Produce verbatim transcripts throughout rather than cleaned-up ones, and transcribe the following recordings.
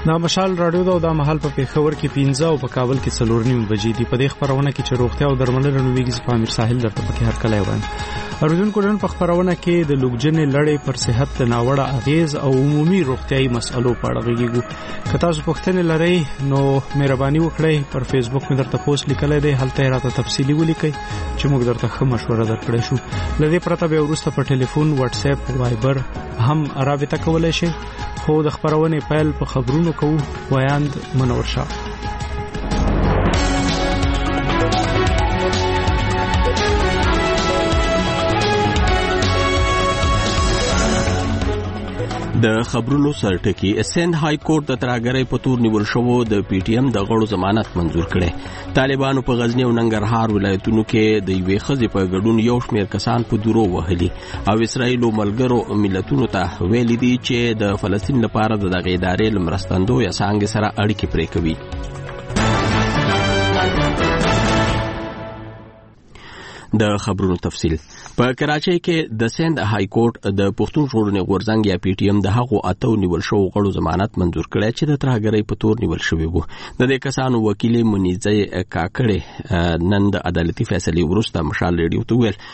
دا مشال رادیو دا د محل په پیښور کې پنځه او په کابل کې څلور نیم بجې دي. په دې خبرونه کې چې روغتیا او درملنه نویږي په امیر ساحل درته پکې هر کله وایم. اردوونکو نن په خبرونه کې د لوګجنې لړۍ پر صحت ناوړه اغیز او عمومي روغتیايي مسئلو په اړه غږیږو. که تاسو پوښتنې لرئ نو مهرباني وکړئ پر فیسبوک مې درته پوسټ لیکلی دی، هلته راته تفصیلي ولیکئ چې موږ درته ښه مشوره درکړی شو. له دې پرته بیا وروسته په ټلیفون، واتس اپ، وایبر هم رابطه کولی شئ. خو د خبرونې پیل په خبرونو کوو. وایاند منور شاه. د خبرونو سرټکی سند های کورټ د ترهګرۍ په تور نیول شوو د پی ټی ایم د غړو ضمانت منزور کړي. طالبانو په غزنی او ننګرهار ولایتونو کې د یوې ښځې په ګډون یو شمېر کسان په درو وهلي او اسرائیل ملګرو ملتونو ته ویلي دي چې د فلسطین لپاره د دغه ادارې له مرستندویه څانګې سره اړیکې پرې کوي. د خبرونو تفصیل. په کراچۍ کې د سند های کورټ د پښتون ژغورنې غورځنګ یا پی ټی ایم د هغو اتو نیول شوو غړو ضمانت منزور کړی چې د ترهګرۍ په تور نیول شوي وو. د دې کسانو وکیل منیزه کاکړې نن د عدالتي فیصلې وروسته مشال ریډیو ته ویل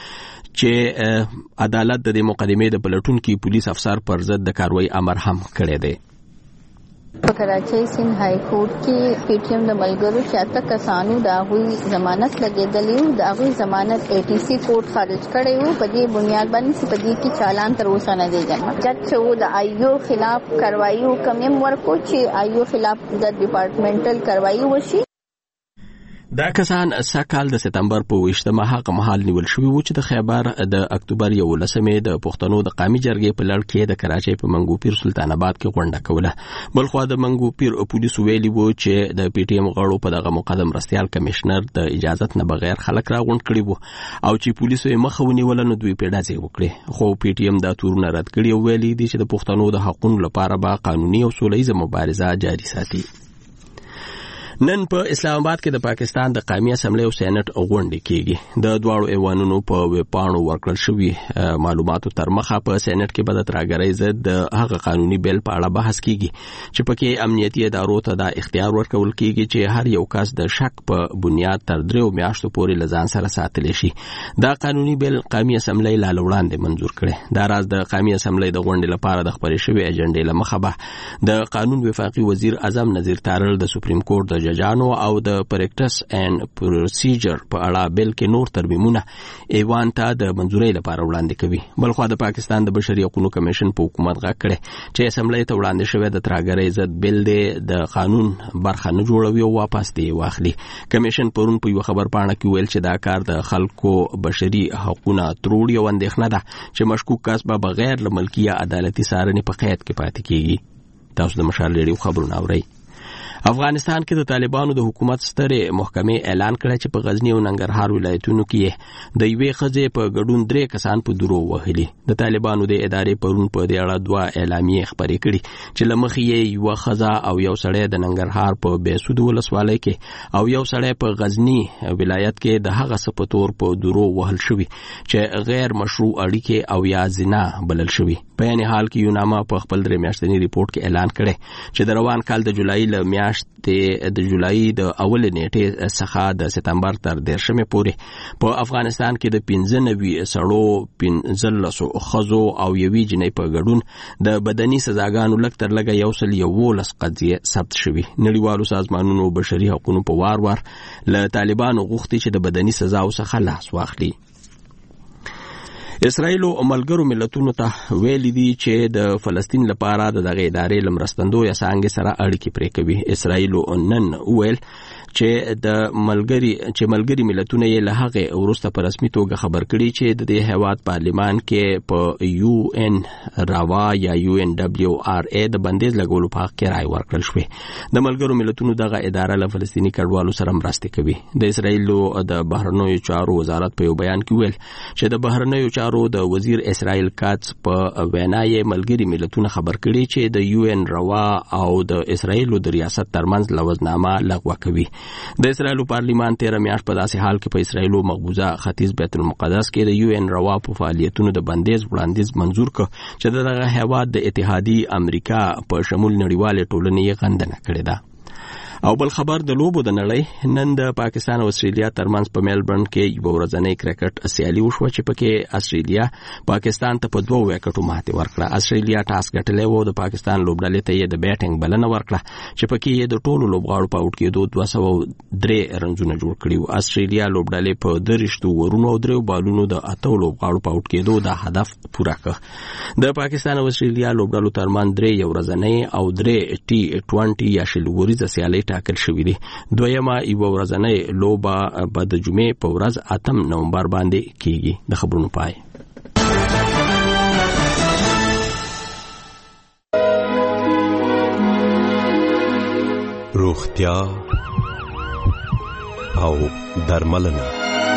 چې عدالت د دې مقدمې د پلټونکي پولیس افسر پر ضد د کاروایی امر هم کړی دی. په کراچۍ سند های کورټ کې پی ټی ایم د ملګرو چې اته کسانو د هغوی ضمانت لګېدلی و، د هغوی ضمانت ای ټي سی کورټ خارج کړی و. په دې بنیاد باندې چې په دې کې چالان تر اوسه نه دی جمع. جج چې و د آیو خلاف کاروایی حکم یې ورکړ چې آیو خلاف د ډپارټمنټل کاروایی وشي. دا کسان سکهال د سپتمبر په ویشتمه هغه مهال نیول شوي وو چې د خیبر د اکتوبر یولسمې د پښتنو د قومي جرګې په لړ کې د کراچۍ په منګوپیر سلطان آباد کې غونډه کوله. بلخوا د منګوپیر پولیسو ویلي وو چې د پی ټی ایم غړو په دغه مقدم مرستیال کمشنر د اجازت نه بغیر خلک راغونډ کړي وو او چې پولیسو یې مخه ونیوله نو دوی پیډازې وکړي. خو پی ټی ایم دا تورونه رد کړي او ویلي دي چې د پښتنو د حقونو لپاره به قانوني او سوله ییزه مبارزه جاري ساتي. نن په اسلام آباد کې د پاکستان د قومي اسمبلی او سېنات غونډه کیږي. د دواړو ایوانونو په وپاڼو ورکړل شوی معلوماتو تر مخه په سېنات کې به د ترهګرۍ ضد د هغه قانوني بیل په اړه بحث کیږي چې پکې امنیتي ادارو ته د اختیار ورکول کیږي چې هر یو کس د شک په بنیاد تر دریو میاشتو پورې لزان سره ساتل شي. دا قانوني بیل قومي اسمبلی لا وړاندې منزور کړي. دا راز د قومي اسمبلی د غونډې لپاره د خبرې شوی اجنډې لمخه به د قانون وفاقي وزیر اعظم نذیر تارل د سپریم کورټ د ججانو او د پریکټس اینڈ پروسیجر په اړه بل کې نور ترمیمونه ایوان ته د منځورۍ لپاره وړاندې کوي. بلخوا د پاکستان د بشري حقوقو کمیشن په حکومت غږ کړي چې اسمبلی ته وړاندې شوی د ترهګرۍ ضد بل دی د قانون برخه نه جوړوي او واپس دی واخلي. کمیشن پرون په یو خبر پاڼه کې ویل چې دا کار د خلکو بشري حقوقو تروړي او اندېښنه ده چې مشکوک کس به بغیر له ملکیه عدالتي څارنې په قید کې پاتې کیږي. تاسو د مشال ریډیو خبرونه اورئ. افغانستان کې د طالبانو د حکومت سترې محکمې اعلان کړی چې په غزنی او ننګرهار ولایتونو کې د یوې ښځې په ګډون درې کسان په درو وهلي. د طالبانو د ادارې پرون په دې اړه دوه اعلامیې خپرې کړي چې له مخې یې یوه ښځه او یو سړی د ننګرهار په بیسود ولسوالۍ کې او یو سړی په غزنی ولایت کې د هغه څه په تور په درو وهل شوي چې غیر مشروع اړیکې او یا زنا بلل شوي. په یعنې حال کې یوناما په خپل درې میاشتني ریپورټ کې اعلان کړی چې د روان کال د جولای له میاشتې د جولای د اولې نیټې څخه د سپتمبر تر دیرشمې پورې په افغانستان کې د پنځه نوي سړو پنځلسو ښځو او یوې جنۍ په ګډون د بدني سزاګانو لږ تر لږه یو سل یولس قضیې ثبت شوي. نړیوالو سازمانونو بشري حقوقو په وار وار له طالبانو غوښتي چې د بدني سزاو څخه لاس واخلي. اسرائیل او ملګرو ملتونو ته ویلي دي چې د فلسطین لپاره د دغه ادارې له مرستندویه څانګې سره اړیکې پرې کوي. اسرائیل نن ویل چې د ملګری چې ملګری ملتونه یې له هغه وروسته په رسمي توګه خبر کړي چې د دې هیواد پارلیمان کې په یو ان راوا یا یو ان دبليو ار ای د بندیز لګولو په حق کې رائے ورکړل شوې. د ملګرو ملتونو دغه اداره له فلسطیني کډوالو سره مرسته کوي. د اسرائیل د بهرنیو چارو وزارت په یو بیان کې ویل چې د بهرنیو چارو د وزیر اسرائیل کاتس په وینا یې ملګری ملتونه خبر کړي چې د یو ان راوا او د اسرائیل د ریاست ترمنځ لوزنامه لغوه کوي. د اسرایل پارلیمان تیر میاشت په داسې حال کې په اسرایلو مقبوضه ختیځ بیت المقدس کې د یو ان روا په فعالیتونو د بندیز وړاندیز منزور کړ چې دغه هیواد د اتحادیې امریکا په شمول نړیواله ټولنې غندنه کړې ده. او بل خبر د لوبو د نړۍ نن د پاکستان او استرالیا ترمنځ په میلبورن کې یو ورځنی کرکټ سیالي وشوه چې پکې استرالیا پاکستان ته په دوه وکټو ماتې ورکړه. استرالیا ټاس ګټلی و، د پاکستان لوبډلې ته یې د بیټینګ بلنه ورکړه چې پکې یې د ټولو لوبغاړو په اوټ کېدو دوه سوه درې رنزونه جوړ کړي وو. استرالیا لوبډلې په دریشتو ورونو او درېو بالونو د اتو لوبغاړو په اوټ کېدو دا هدف پوره کړ. د پاکستان او استرالیا لوبډلو ترمنځ درې یو ورځنی او درې ټي ټوینټي یا شل وریزه سیالي ټاکل شوې دي. دویمه یو ورځنۍ لوبه به د جمعې په ورځ اتم نومبر باندې کیږي. د خبرونو پای. روغتیا او درملنه.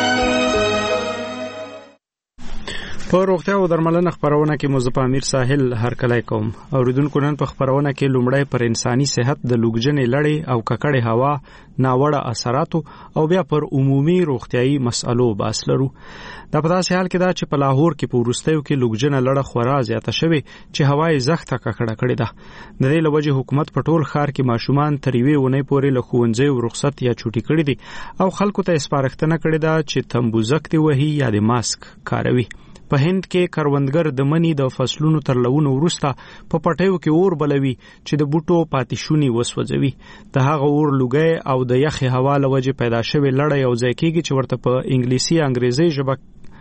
په روغتیا او درملنه خبرونه کې مزه امیر ساحل هرکلی کوم. اوریدونکو نن په خبرونه کې لومړی پر انساني صحت د لوګجنې لړۍ او ککړې هوا ناوړه اثراتو او بیا پر عمومي روغتيایي مسالو باس لرو. دا په داسې حال کې دا چې په لاهور کې په وروستیو کې لوګجنه لړه خورا زیاته شوې چې هوای زخته ککړه کړې ده. د دې لوجه حکومت په ټول ښار کې ماشومان تر یوې ونې پورې له ښوونځي رخصت یا چوټي کړي دي او خلکو ته سپارښتنه کړې ده چې تمبوزک دی وهي یا د ماسک کاروي. په هند کې کروندګر د منی د فصلونو تر لونو وروسته په پټیو کې اور بلوي چې د بوټو پاتیشونی وسوځوي. د هغه اور لوګي او د یخي هوا له وجې پیدا شوی لړۍ او ځای کېږي چې ورته په انګلیسي انګریزي ژبه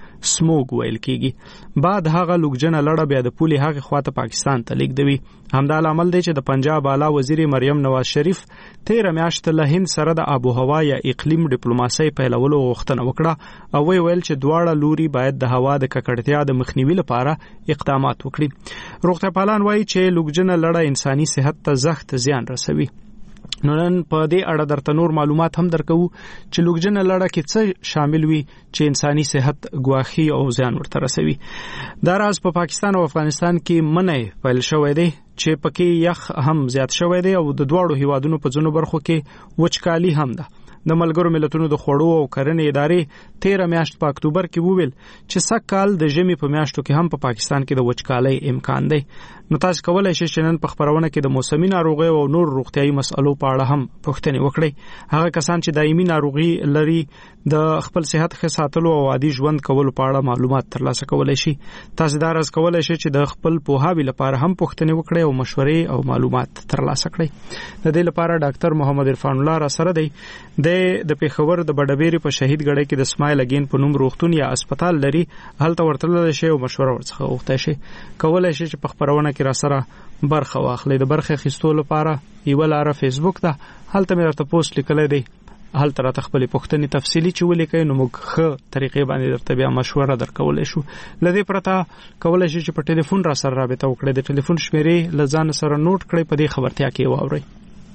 سموګ ویل کېږي. بعد هغه لوګجنه لړه بیا د پولي هغه خواته پاکستان ته لیږدوي. همدا عمل دی چې د پنجاب اعلی وزیر مریم نواز شریف تیر میاشت له هند سره د آب و هوا یا اقلیم ډیپلوماسي پیلولو غوښتنه وکړه او وی ویل چې دواړه لوري باید د هوا د ککړتیا د مخنیوي لپاره اقدامات وکړي. روغتیا پالان وایي چې لوګجنه لړه انساني صحت ته سخت زیان رسوي. نو نن په دې اړه درته نور معلومات هم درکو چې لوګجنه لړه کې څه شامل وي چې انساني صحت ګواخي او زیان ورته رسوي. دا راز په پاکستان او افغانستان کې منې پیل شوې دي چې پکې یخ هم زیات شوې دي او د دواړو هیوادونو په ځینو برخو کې وچکالي هم ده. د ملګرو ملتونو د خوړو او کرنې ادارې تیر میاشت په اکتوبر کې وویل چې سږ کال د ژمي په میاشتو کې هم په پاکستان کې د وچکالۍ امکان دی. نو تاسو کولای شئ چې نن په خبرونه کې د موسمي ناروغي او نور روغتيایي مسالو په اړه هم پوښتنې وکړئ. هغه کسان چې دایمي ناروغي لري د خپل صحت ښه ساتلو او عادي ژوند کولو په اړه معلومات ترلاسه کولای شي. تاسو دا راز کولای شئ چې د خپل پوهاوي لپاره هم پوښتنې وکړئ او مشورې او معلومات ترلاسه کړئ. د دې لپاره ډاکټر محمد عرفان الله را سره دی. د د پیښور د بډبېری په شهید ګړی کې د اسماعیل اگین په نوم روغتون یا هسپتال لري. هلته ورتلل شي او مشوره ورڅخه غوښتای شي. کولای شي چې په خبرونه کې را سره برخه واخلي. د برخه اخیستو لپاره یو لاره فیسبوک ده، هلته مې راته پوسټ لیکلی دی. هلته راته خپل پوښتنې تفصیلی چې ولیکئ نو موږ ښه طریقې باندې درته بیا مشوره درکولای شو. لدې پرته کولای شي چې په ټلیفون را سره رابطه وکړئ. د ټلیفون شمیرې له ځان سره نوٹ کړئ، په دې خبرتیا کې واورئ.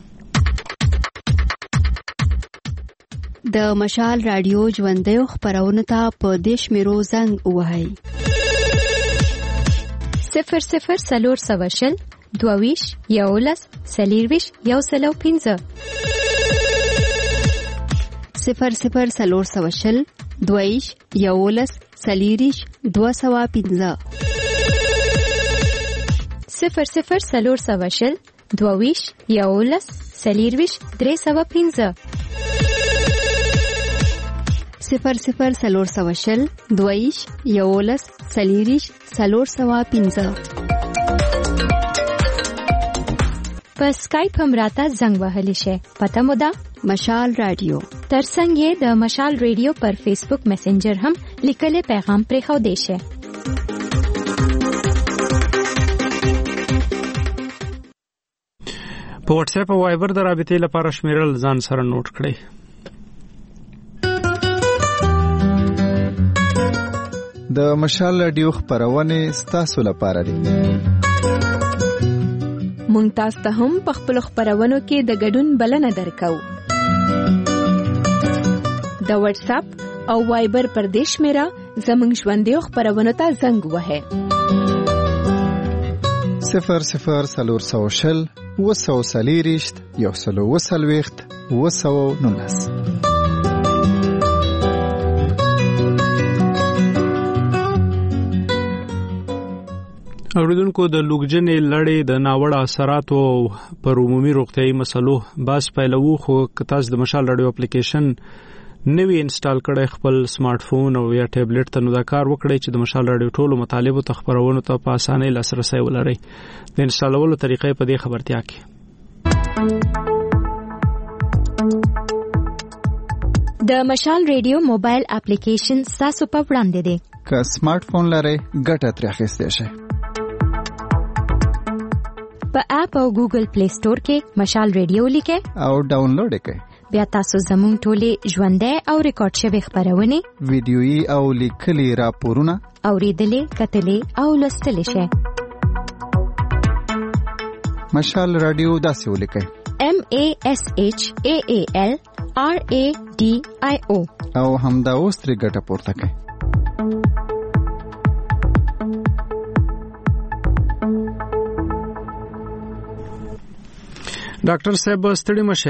د مشال رادیو ژوندۍ خبرونه ته په دیش میرو زنګ وهاي صفر صفر سلور سواشل دوویش یولس سلیرویش یو سلو پینزه صفر صفر سلور سواشل دوویش یولس سلیریش دو سوا پینزه صفر صفر سلور سواشل دوویش یولس سلیرویش درې سوا پینزه صفر صفر سلور سواشل دویش یولس سلیریش سلور سوا پینزه. په سکایپ هم راته زنګ وهلی شي. پته مو ده مشال رادیو. ترڅنګ یې د مشال رادیو پر فیسبوک میسنجر هم لیکل پیغام پرې خو دی شي. په واتس اپ او وایبر د رابطې لپاره شمیرل ځان سره نوٹ کړئ. د مشال رادیو خبرونه ستاسو لپاره دي. مونږ تاسو ته هم په خپل خبرونو کې د ګډون بلنه درکو. د واتس اپ او وایبر پر دیش میرا زمونږ ژوندۍ خبرونه ته زنګ وهه. صفر صفر سلور سوشل وسو سلیریشت یو سلو وسلويخت اوه سوه نولس. اوریدونکو د لوګجنې لړۍ د ناوړه اثراتو پر عمومي روغتيایي مسلو باس پیلوو خو کتاس د مشال رادیو اپلیکیشن نوی انسټال کړئ خپل سمارټ فون او یا ټابلیټ ته نو دا کار وکړئ چې د مشال رادیو ټولو مطالبو ته خبرونه ته په اسانۍ لاسرسي ولرئ. د انسټالولو طریقې په دې خبرتیا کې د مشال رادیو موبایل اپلیکیشن تاسو په وړاندې دی. که سمارټ فون لرئ ګټه ترې اخیستی شئ. په اپ او ګوګل پلی سٹور کې مشال ریډیو لیکئ او ډاونلوډ کړئ. بیا تاسو زموږ ټولې ژوندۍ او ریکارډ شوی خبرونه ویډیويي او لیکلي راپورونه اوریدلې کتلې او لوستلې شئ. مشال رادیو داسې ولیکئ: M A S H A A L R A D I O او همدا اوس ترې ګټه پورته کړئ. ډاکټر صاحب ستړي مشه.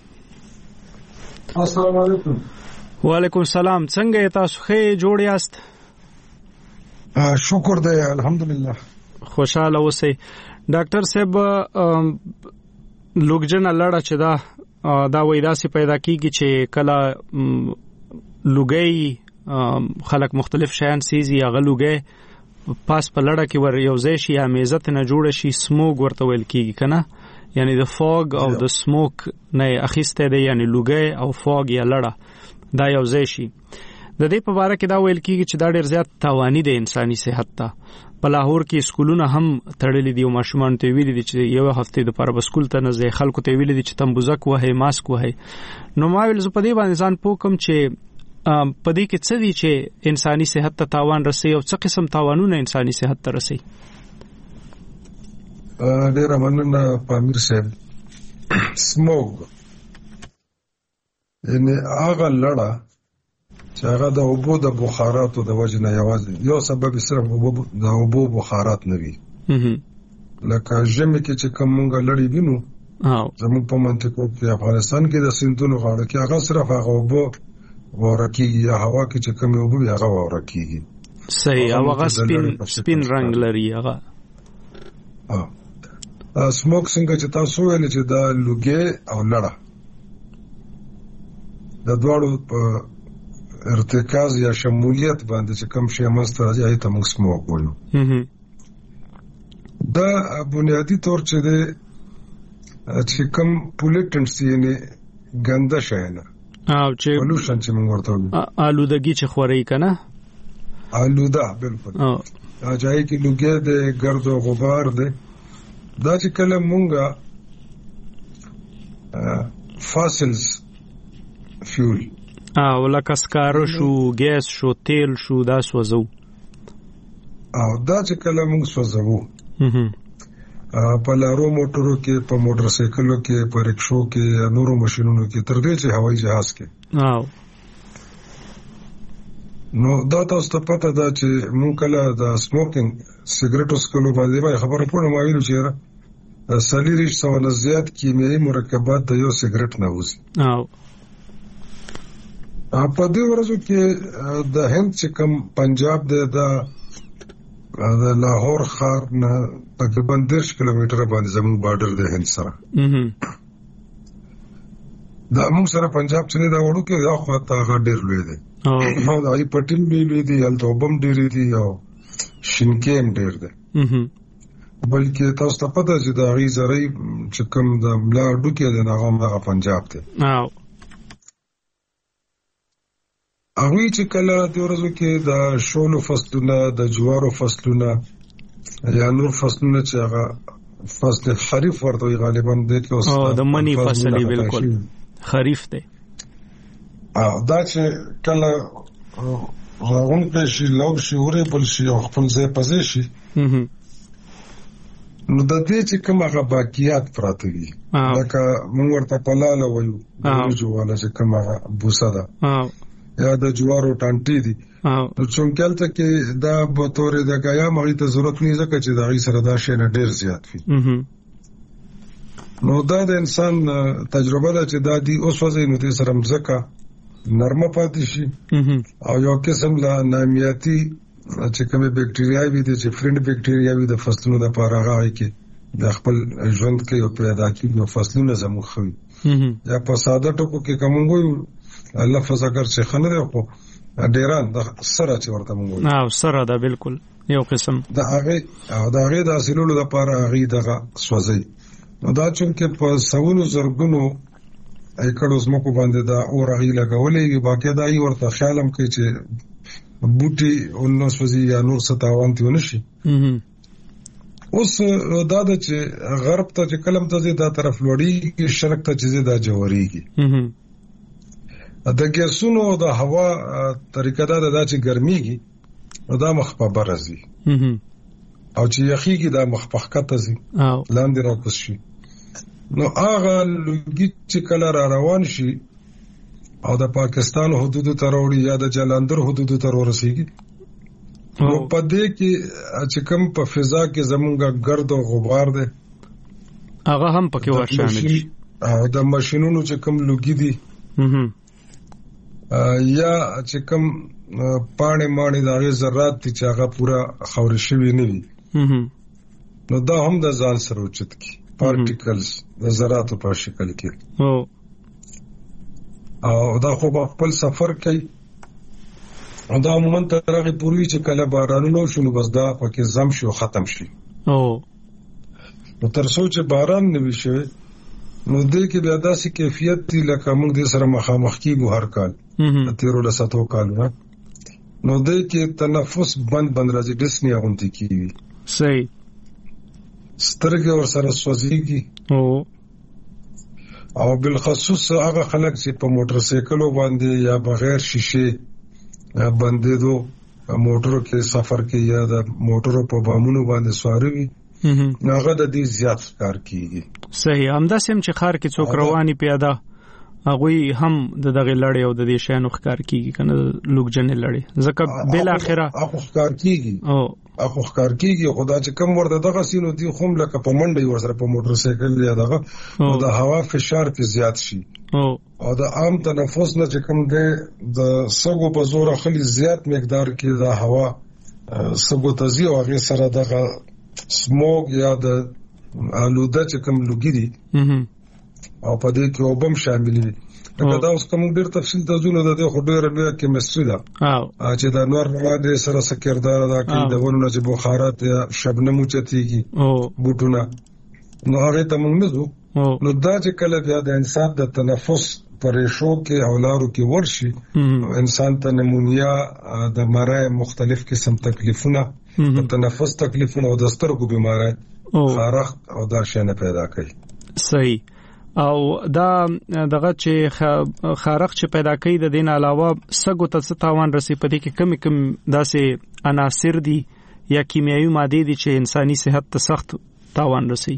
السلام علیکم. وعلیکم السلام. څنګه تاسو ښه جوړ یاست؟ شکر دی الحمدلله. خوشاله اوسئ. ډاکټر صاحب لوګجن لړه چې دا دا وای داسې پیدا کیږي چې کله لوګي خلک مختلف شیان سيزي هغه لوګي پاس په لړه کې ور یو ځای شي یا میزت نه جوړ شي سموګ ورته ویل کیږي کنه، یعنی د فوګ او د سموک نه اخیسته دی، یعنی لوګي او فوګ یا لړه دا یو ځای شي. د دې په اړه کې دا ویل کیږي چې دا ډیر زیات تاواني دی انساني صحت ته. په لاهور کې سکولونه هم تړلې دي او ماشومان ته ویلي دي چې یو هفته د پر بسکول ته نه ځي، خلکو ته ویلي دي چې تمبوزک وهي ماسک وهي. نو ما ویل زه په دې باندې ځان پوکم چې په دې کې څه دي چې انساني صحت ته تاوان رسي او څه قسم تاوانونه انساني صحت ته رسي. ډیر مننه پامیر صاحب. سموګ یعنی هغه لړه چې هغه د اوبو د بخاراتو د وجه نه یوازې یو سبب صرف د اوبو بخارات نه وي. لکه ژمي کې چې کوم مونږ لړۍ وینو زموږ په منطقو کې افغانستان کې د سیندونو غاړه کې هغه صرف هغه اوبو ورکیږي یا هوا کې چې کوم اوبو هغه ورکیږي. صحیح. او هغه سپین سپین رنگ لري هغه. اه سموک څنګه چې تاسو ویل چې دا لوګي او لړه د دواړو په ارتکاز یا شمولیت باندې چې کوم شی مسته راځي ته موږ سموک وایو. دا بنیادی طور چې د چې کوم پولیټنټس یعنی ګنده شی نه او چې پولوشن چې موږ ورته وایو آلودګي چې خوري کنه آلوده بالکل دا ځای کې لوګي د ګرد او غبار دی. دا چې کله مونږه فاسلز فیول او لکه سکاره شو، ګیس شو، تیل شو، دا سوځو او دا چې کله مونږ سوځو په لارو موټرو کې، په موټر سایکلو کې، په رکشو کې، نورو ماشینونو کې، تر دې چې هوایي جهاز کې او نو دا تاسو ته پته ده چې مونږ کله د سموکینګ سیګریټو سکلو باندې خبره کوو نو وایو چې سلیریش سو نه زیات کیمیاوي مرکبات د یو سیګریټ نه وځي. او په دې ورځو کې د هند چې کوم پنجاب د د لاهور ښار نه تقریبا دېرش کیلومتره باندې زموږ بارډر د هند سره دا موږ سره پنجاب چې دا وړو کې یو خو ته ډېر لوی دی او دا ای پټیم دی لوی دی هلته وبم ډېر دی او شینکیم ډېر دی. بلکې تاسو ته پته چې دا غي زری چې کوم د ملا ډوکې د هغه هغه پنجاب دی. او هغه چې کله د ورځو کې د شولو فصلونه، د جوارو فصلونه یا نور فصلونه چې هغه فصل خریف ورته غالبا د کې او د منی فصل بالکل خریف دی. او دا چې کله راغون په شي لو شي وره بل شي خپل ځای پځې شي نو د دې چې کوم هغه باقیات پراته دي لکه موږ ورته پلاله وایو د جوواله چې کوم هغه بوسه ده یا د جوارو ټانټي دي نو څنګه ته کې دا په تورې د غیا مغې ته ضرورت نه ځکه چې دا غي سره دا شی نه ډیر زیات وي. نو دا د انسان تجربه ده چې دا دی اوس وځي نو د سره مزکه نرمه پاتې شي او یو قسم لا نامیاتي چې کومه بکټیریا وي د چې فرند بکټیریا وي د فصلونو د پاره راغی کې د خپل ژوند کې یو پیدا کیږي نو فصلونه زموږ خوي یا په ساده ټکو کې کوم وایو لفظ اگر چې خنره خو ډیران د سره چې ورته مونږ او سره دا بالکل یو قسم د هغه او د هغه د حاصلولو لپاره هغه دغه سوځي نو دا چې په سونو زرګونو ایکړو زمکو باندې دا اور هغه لګولې باقي دا یې ورته خیالم کوي چې بوټي او نو سوځي یا نور ستاوان تی ونشي اوس دا د چې غرب ته چې کلم ته دا طرف لوړی کې شرق ته چې دا جوړیږي د ګیسونو د هوا طریقه دا د چې ګرميږي نو دا مخ په برزي او چې یخیږي دا مخ په خطه زی لاندې راکوس شي نو هغه لږی چې کله را روان شي او د پاکستان حدود ته وروړي یا د جلندر حدود ته ورسیږي نو په دې کې چې کوم په فضا کې زمونږ ګرد او غبار ده هغه هم پکې ور شامل شي او د ماشينونو چې کوم لږی دي یا چې کوم پاڼې ماڼې د هغه ذرات دي چې هغه پورا خوري شوی نه وي نو دا هم د ځان سره اوچت کی پارټیکلز د ذراتو په شکل کې او او دا خو په خپل سفر کوي او دا عموما ترغه پوری چې کله بارانونو شنو بس دا پکې زم شو ختم شي او نو تر څو چې باران نه وشي نو دې کې بیا داسې کیفیت دی لکه موږ د سره مخامخ کیږو هر کال تیرو لساتو کالونه نو دې کې تنفس بند بند راځي ډسنی غونډي کیږي صحیح سترګې ور سره سوځيږي او او بالخصوص هغه خلک چې په موټر سایکلو باندې یا بغیر شیشه باندې دو موټرو کې سفر کې یا د موټرو په بامونو باندې سوار وي هغه د دې زیات کار کیږي صحیح همدا سم چې خار کې څوک رواني پیاده هغه هم د دغه لړۍ او د دې شانو ښکار کیږي کنه لوګجن لړۍ ځکه بل اخره هغه ښکار کیږي او هغه ښکار کیږي خدا چې کم ورته دغه سینو دی خو لکه په منډي ور سره په موټر سایکل یا دغه د هوا فشار په زیات شي او او د عام تنفس نه چې کم دی د سګو په زور خلی زیات مقدار کې د هوا سګو تزي او هغه سره دغه سموګ یا د آلوده چې کم لګي دي او په دې کې وبم شامل دي دا دا اوس کوم ډیر تفصیل ته ځو د دې خډوره بیا کیمستري ده او چې د نور باندې سره سکردار ده کې د ورونو چې بخارات یا شبنم چتيږي او بوټونه نو هغه ته موږ نزو نو دا چې کله بیا د انسان د تنفس پرېښو کې او لارو کې ورشي انسان ته نمونیا د مرای مختلف قسم تکلیفونه د تنفس تکلیفونه او د سترګو بیماری خارخ او دا شنه پیدا کوي صحیح او دا دغه چې خارق چې پیدا کوي د دین علاوه سګو ته تاوان رسي پدې کې کم کم داسې عناصر دي یا کیمیاوي ماده دي چې انساني صحت ته سخت تاوان رسي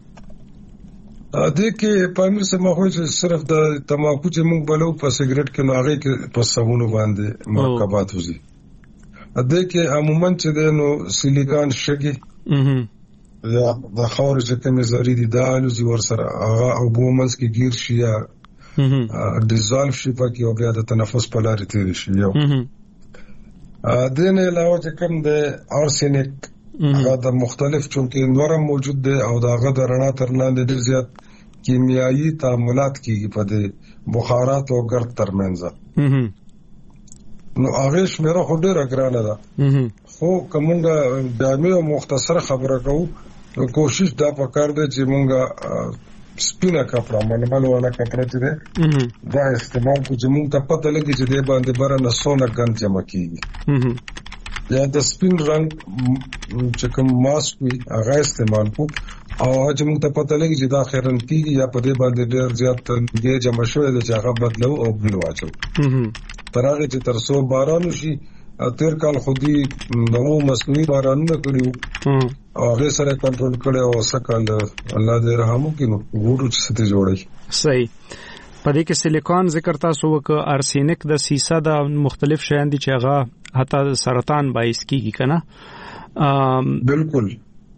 ا دې کې پامیر سم خو چې صرف د تماکو چې موږ بلو په سیګریټ کې ناغه کې په سبونو باندې مرکبات وزي ا دې کې عموما چې نو سیلیکان شګي یا د خاور چې کومې زری دي دا الوزي ور سره هغه او بومنس کې گیر شي یا ډیزالف شي پکې او بیا د تنفس په لارې تیر شي یو ا دې نه علاوه چې کوم د ارسنیک هغه د مختلف چونکه نورم موجود دي او دا غد رڼا تر لاندې ډیر زیات کیمیاوي تعاملات کیږي په دې بخارات او ګرد ترمنځ نو هغه شمیره خو ډیره ګرانه ده خو کومه دامه او مختصر خبره کوو کوشش دا پکار دی چې مونږه سپینا کپڑا منمل والا کپڑا چې ده دا استعمال کو چې مونږ ته پته لګي چې د باندې بره نسونه ګن جمع کیږي یا د سپین رنگ چې کوم ماسک وي هغه استعمال کو او چې مونږ ته پته لګي چې دا خیرن کیږي یا په دې باندې ډیر زیات دې جمع شوی د چې هغه بدلو او بل واچو ترغه چې تر څو باران شي تیر کال خودي نو مصنوعي بارانونه کړیو او هغه سره کنټرول کړي او سکل الله دې رحم وکړي نو ګورو چې ستې جوړي صحیح پدې کې سیلیکون ذکر تاسو وک ارسینیک د سیسه د مختلف شیان دي چې هغه حتی سرطان باعث کیږي کنه بالکل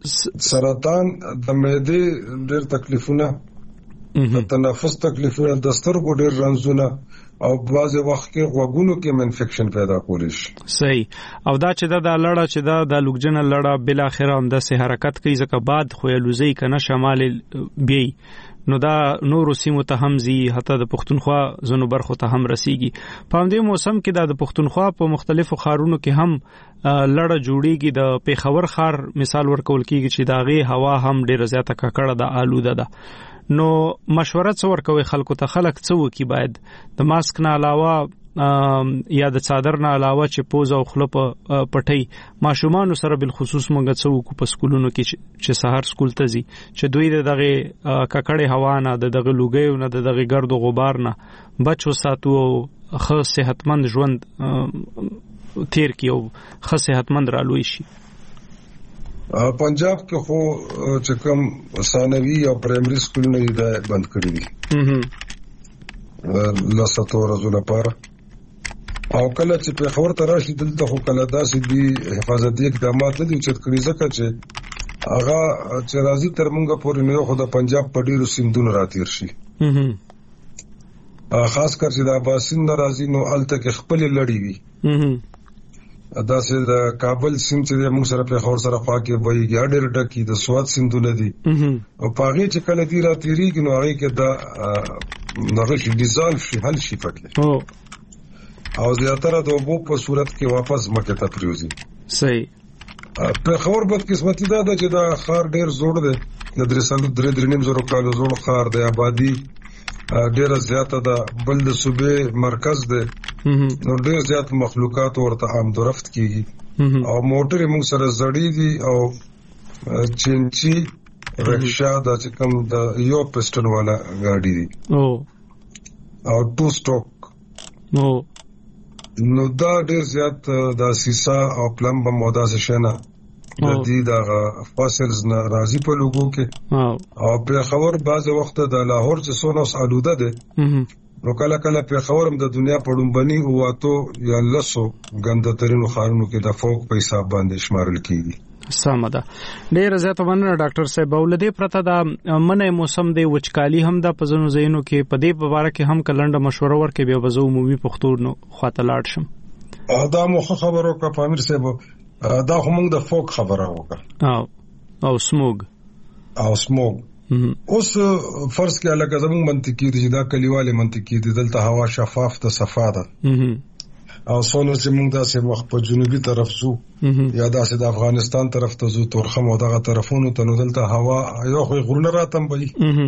سرطان د معدې ډېر تکلیفونه، د تنفس تکلیفونه، د سترګو ډېر رنځونه او بعض وخت کې غوږونو کې انفیکشن پیدا کولی شي. صحیح. او دا چې دا د لړه چې دا د لوګجن لړه بل اخر هم د سه حرکت کوي ځکه بعد خو لوزي کنه شمال بي نو دا نور سیمو ته هم زی حتی د پښتونخوا زونو برخو ته هم رسیږي. په همدې موسم کې دا د پښتونخوا په مختلفو خارونو کې هم لړه جوړیږي. د پیښور خار مثال ورکول کیږي چې داغه هوا هم ډیره زیاته ککړه ده، آلوده ده. نو مشوره څه ورکوي خلکو ته؟ خلک څه وکي باید د ماسک نه علاوه یا د څادر نه علاوه چې پوز او خله په پټي ماشومان سره بل خصوص مونږ څه وکړو په سکولونو کې چې سحر سکول ته ځي چې دوی دغه ککړې هوا نه دغه لوګیو نه دغه ګرد او غبار نه بچو ساتو او ښه صحتمند ژوند تیر کیو، ښه صحتمند رالوي شي. پنجاب کې خو چې کوم ثانوي او پرایمري سکولونه یې بند کړی دي لاساتو ورځو لپاره، او کله چې په خبر ته راشي دلته خو کله داسې دي حفاظتي اقدامات دي چې کړي ځکه چې هغه چې راځي تر موږ پورې نه خو د پنجاب په ډیرو سیندونو راتیر شي، خاص کر چې د اباسین راځي نو الته کې خپل لړۍ وي. دا سه د کابل سیند چې موږ سره په خور سره خوا کې وایي ګاډر ډکی د سواد سیندونه دي او پاغي چې کله دی راتیریږي نو هغه کې دا نغه شي ډیزالف شي حل شي پکې او او زیاتره د وبو په صورت کې واپس مکه ته پریوزي. صحیح. په خبر بد قسمتي دا ده چې دا خار ډیر زوړ دی، د درسلو درې درې نیم زره کالو زوړ خار دی، آبادی ډیر زیاته ده، بل د صوبې مرکز دی نو ډیر زیات مخلوقات ورته آمد و رفت کیږي او موټر موږ سره زړی دي او چینچی رکشا د چې کوم د یو پسټن والا ګاډي دي او او ټو سټاک نو نو دا ډیر زیات د سیسا او پلمب مودا سشنه د دې د فاسلز نه راځي په لوګو کې او په خبر بعض وخت د لاهور چې سونوس آلوده ده نو کله کله په خبرم د دنیا په ډومبني او واتو یا لسو ګنده ترینو خارونو کې د فوق په حساب باندې شمارل کیږي. سمه ده. ډیر زیات مننه ډاکټر صاحب. ولدي پرته دا منه موسم دی وچکالي هم د پزونو زینو کې په دې په اړه کې هم کلنډه مشوره ورکې به وزو عمومي پښتون خواته لاړ شم. دا مو خبرو کا پامیر صاحب دا هم د فوق خبره وکړه او او سموګ او سموګ اوس فرض کې الګا زمون منطقي دي دا کلیواله منطقي دي دلته هوا شفاف ته صفا ده او څونه چې موږ داسې وخت په جنوبي طرف زو یا داسې د افغانستان طرف ته زو تورخم او دغه طرفونو ته نو دلته هوا یو خو غرونه راتم وي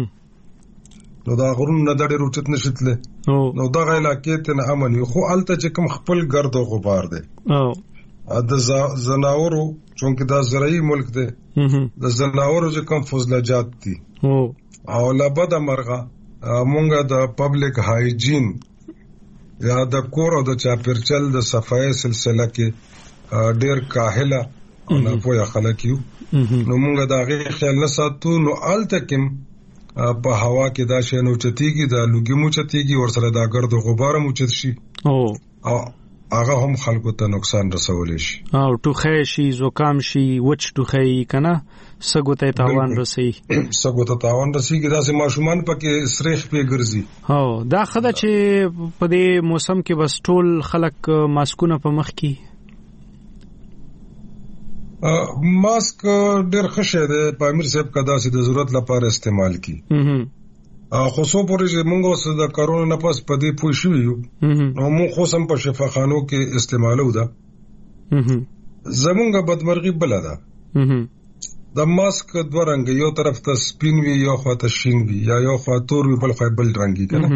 نو دا غرونه د ډېر اوچت نشتله نو دغه علاقې ته نه امن خو الته چې کوم خپل ګرد او غبار دي او د زناورو چونکه دا زرعي ملک دی د زناورو چې کوم فضلجات دي او لابد مرغه مونږه د پبلک هایجین یا د کور او د چاپیرچل د صفای سلسله کې ډیر کاهله او نه پوهه خلک یو نو مونږه دا غي خیال نه ساتو نو التکم په هوا کې دا شی نو چتیږي دا لوګي مو چتیږي ور سره دا ګرد غبار مو چت شي او هغه هم خلکو ته نقصان رسولی شي او ټوخی شي، زکام شي، وچ ټوخی کنه سګو ته تاوان رسي سګو ته تاوان رسي کې داسې ماشومان پکې سریخ په ګرځي. هو دا خدای چې په دې موسم کې بس ټول خلک ماسکونه په مخ کې ماسک ډېر ښه دی په امیر صاحب کدا سي د ضرورت لپاره استعمال کی خو څو پورې چې موږ اوس د کرونا نه پس په دې پوه شو یو نو موږ خو سم په شفاخانو کې استعمالو ده زمونږه بدمرغي بل ده د ماسک دوه رنګ یو طرف ته سپین وی یو خوا ته شین وی یا یو خوا تور وی بل خوا بل رنگي کنه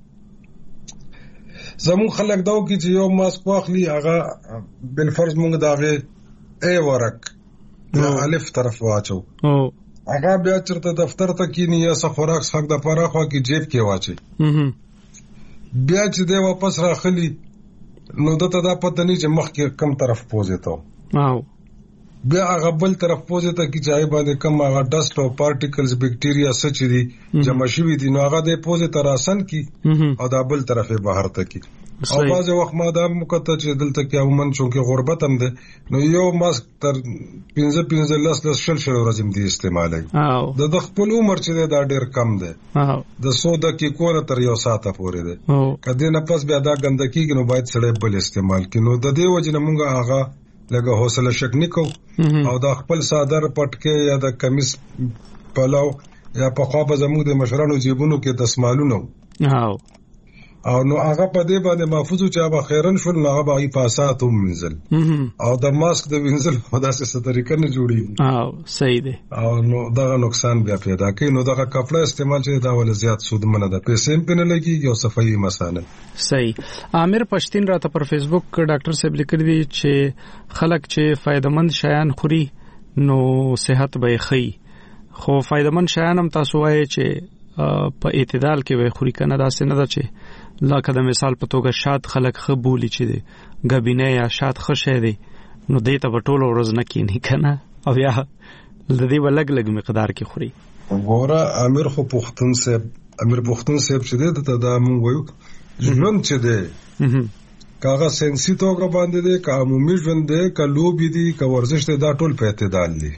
زمون خلک داو کې چې یو ماسک واخلي هغه بل فرض موږ داغه ای ورک یا الف طرف واچو هغه بیا چرته دفتر ته کینی یا سفراک څنګه د پاره خو کې جیب کې واچي بیا چې دی واپس راخلی نو دته دا پته نه چې مخ کې کم طرف پوزې ته او بیا هغه بل طرف پوزې ته کې ځای باندې کم هغه ډست او پارټیکلز بکټیریا سچ دي جمع شوي دي نو هغه د پوزې ته راسن کی او دا بل طرفه بهر ته کی او باز وخت ما دا مکته چې دلته کې عموما چونکې غربت هم ده نو یو ماسک تر پنځه پنځه لس لس شل شل ورځې دې استعمالي د د خپل عمر چې دا ډېر کم ده د سو دقیقو تر یو ساعته پورې ده کله نه پس بیا دا ګندګي نو باید سړی بل استعمال کړي نو د دې وجه نه مونږه هغه لکه حوصله شک نکو او دا خپل صادر پټکي یا د کمیس پلاو یا په خوا به زموږ د مشرانو جیبونو کې دسمالونه او نو هغه په دې باندې محفوظ چې هغه خیرن شول نو هغه به پاسات هم منزل او د ماسک د وینځل په داسې څه طریقه نه جوړي او صحیح دی او نو دا نقصان بیا پیدا کوي نو دا کپڑا استعمال چې دا ول زیات سود منه ده پیسې هم پنه لګي یو صفایي مساله صحیح عامر پښتين راته پر فیسبوک ډاکټر صاحب لیکلی دی چې خلک چې فائدمند شیان خوري نو صحت به ښه خو فائدمند شیان هم تاسو وایي چې په اعتدال کې به خوري کنه دا څه نه ده چې لکه د مثال په توګه شات خلک خه بولی چې دی غبینه یا شات خشه دی نو دې ته په ټولو ورځ نه کینی کنه او یا د دې ولګ لګ مقدار کې خوري وګوره امیر خو پښتون صاحب امیر پښتون صاحب چې دی ته دا مونږ وایو ژوند چې دی کاغه سنسي توګه باندې دی کا عمومي ژوند دی کا لوبي دی کا ورزش دی دا ټول په اعتدال دی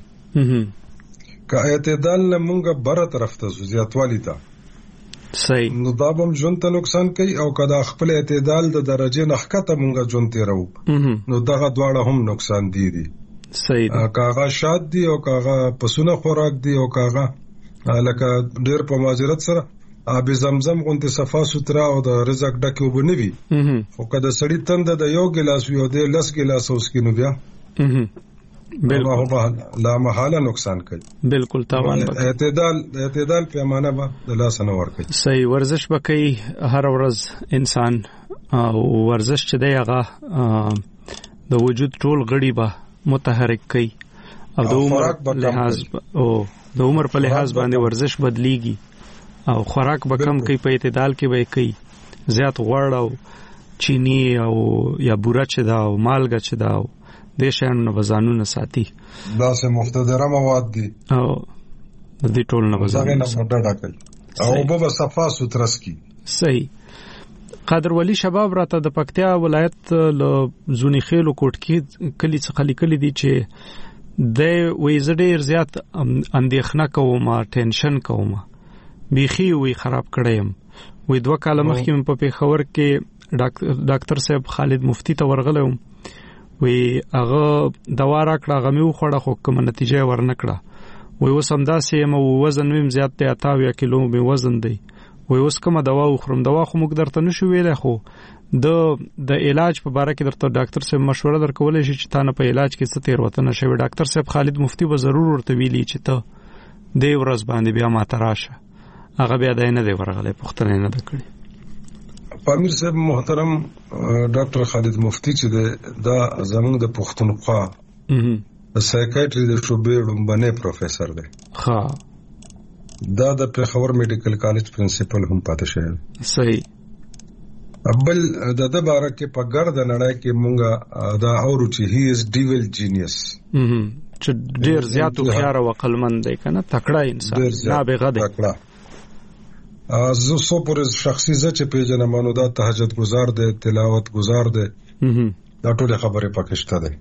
کا اعتدال نه مونږه بره طرف ته زیاتوالی تا صحیح نو دا هم ژوند ته نقصان کوي او کدا خپل اعتدال د درجه نخکته مونږه ژوند تیرو نو دغه دواړه هم نقصان دي دي صحیح کاغه شاد دي او کاغه پسونه خوراک دي او کاغه لکه ډېر په معذرت سره اب زمزم غونته صفا سترا او د رزق ډکه وبنوي خو کدا سړی تند د یو ګلاس یو د لس ګلاس اوس کې نو بیا بالکل لا محاله نقصان کوي بالکل تاوان اعتدال اعتدال پیمانه به د لاس نه ور کوي صحیح ورزش وکي هر ورځ انسان او ورزش چې دی هغه د وجود ټول غړي به متحرک کوي او د عمر لحاظ او د عمر په لحاظ باندې ورزش بدليږي او خوراک به کم کوي په اعتدال کې به کوي زیات غوړ او چینی او یا بوره چې دا او مالګه چې دا د شان نه وزانونه ساتي دا سه مختدره مواد دي او د دې ټول نه وزانونه ډډه کوي او په صفا سترس کی صحیح قادر ولی شباب راته د پکتیا ولایت له زونی خېلو کوټکی کلی څخه لیکلي دي چې د وې زړه زیات اندېښنه کوم ټینشن کوم بيخي وي خراب کړم وې دوه کاله مخکې په پیښور کې ډاکټر صاحب خالد مفتی ته ورغلم وی هغه دوا راکړه هغه مې وخوړه خو کوم نتیجه ورنکړه وی اوس هم داسې مو وزن مې زیات دی اتاویا کیلو مې وزن دی وی اوس کوم دوا وخورم دوا خو موږ درته نشو ویلای خو د د علاج په اړه کې درته ډاکټر صاحب مشوره درکولای شي چې تاسو په علاج کې څه تیروتنه شوی ډاکټر صاحب خالد مفتی به ضرور ورته ویلي چې ته د ورځ باندې بیا ما تراشه هغه بیا دای نه دی ورغلی پښتنه نه دکړي امیر صاحب محترم ډاکټر خالد مفتی چې دا زموږ د پښتونخوا د سایکیاتری د شوبې لومبنه پروفیسور دی ها دا د پیښور میډیکل کالج پرنسپل هم پاتې شوی صحیح بل د د باره کې په ګرد نړۍ کې مونږه دا اورو چې هی از ډیول جینیس چې ډیر زیات خيار او عقلمند دی کنه تکړه انسان نابغه دی تکړه زه سو پر شخصي ځکه پیژنم مانو دا تهجد گزار دی تلاوت گزار دی دا ټول خبره پکشته ده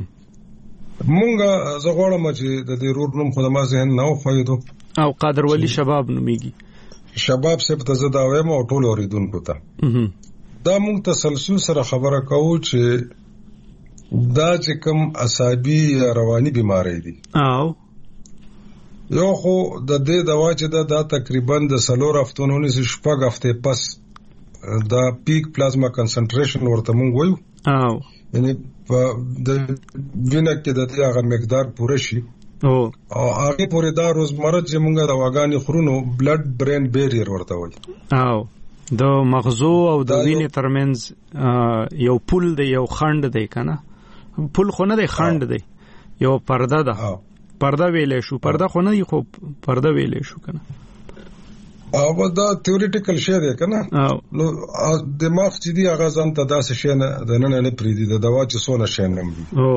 مونږه زه غواړم چې د دې رور نوم خو د ما ذهن نه خوایدو او قادر ولی شباب نوميږي شباب سپ ته زه دا وایم او ټول اوریدونکو ته دا مونږ تسلسل سره خبره کوو چې دا چې کوم عصبي رواني بيماري دي او یو خو د دې دوا چې دا, دا تقریبا د سلور هفتونو نس شپږ هفته پس دا پیک پلازما کنسنټریشن ورته مونږ وایو او یعنی په د وینه کې د دې هغه مقدار پوره شي او او هغه پورې دا روزمره چې مونږه د واګانی خورونو بلډ برین بیریر ورته وایي او د مغزو او د وینې ترمنځ یو پول دی یو خند دی کنه پول خو نه دی خند دی یو پرده ده پرده ویلې شو پرده خو نه خو پرده ویلې شو کنه او دا تیوریټیکل شی دی کنه نو دماغ چې دی هغه ځان ته داسې شی نه د نن نه پریدي د دوا چې سونه شی نه دی او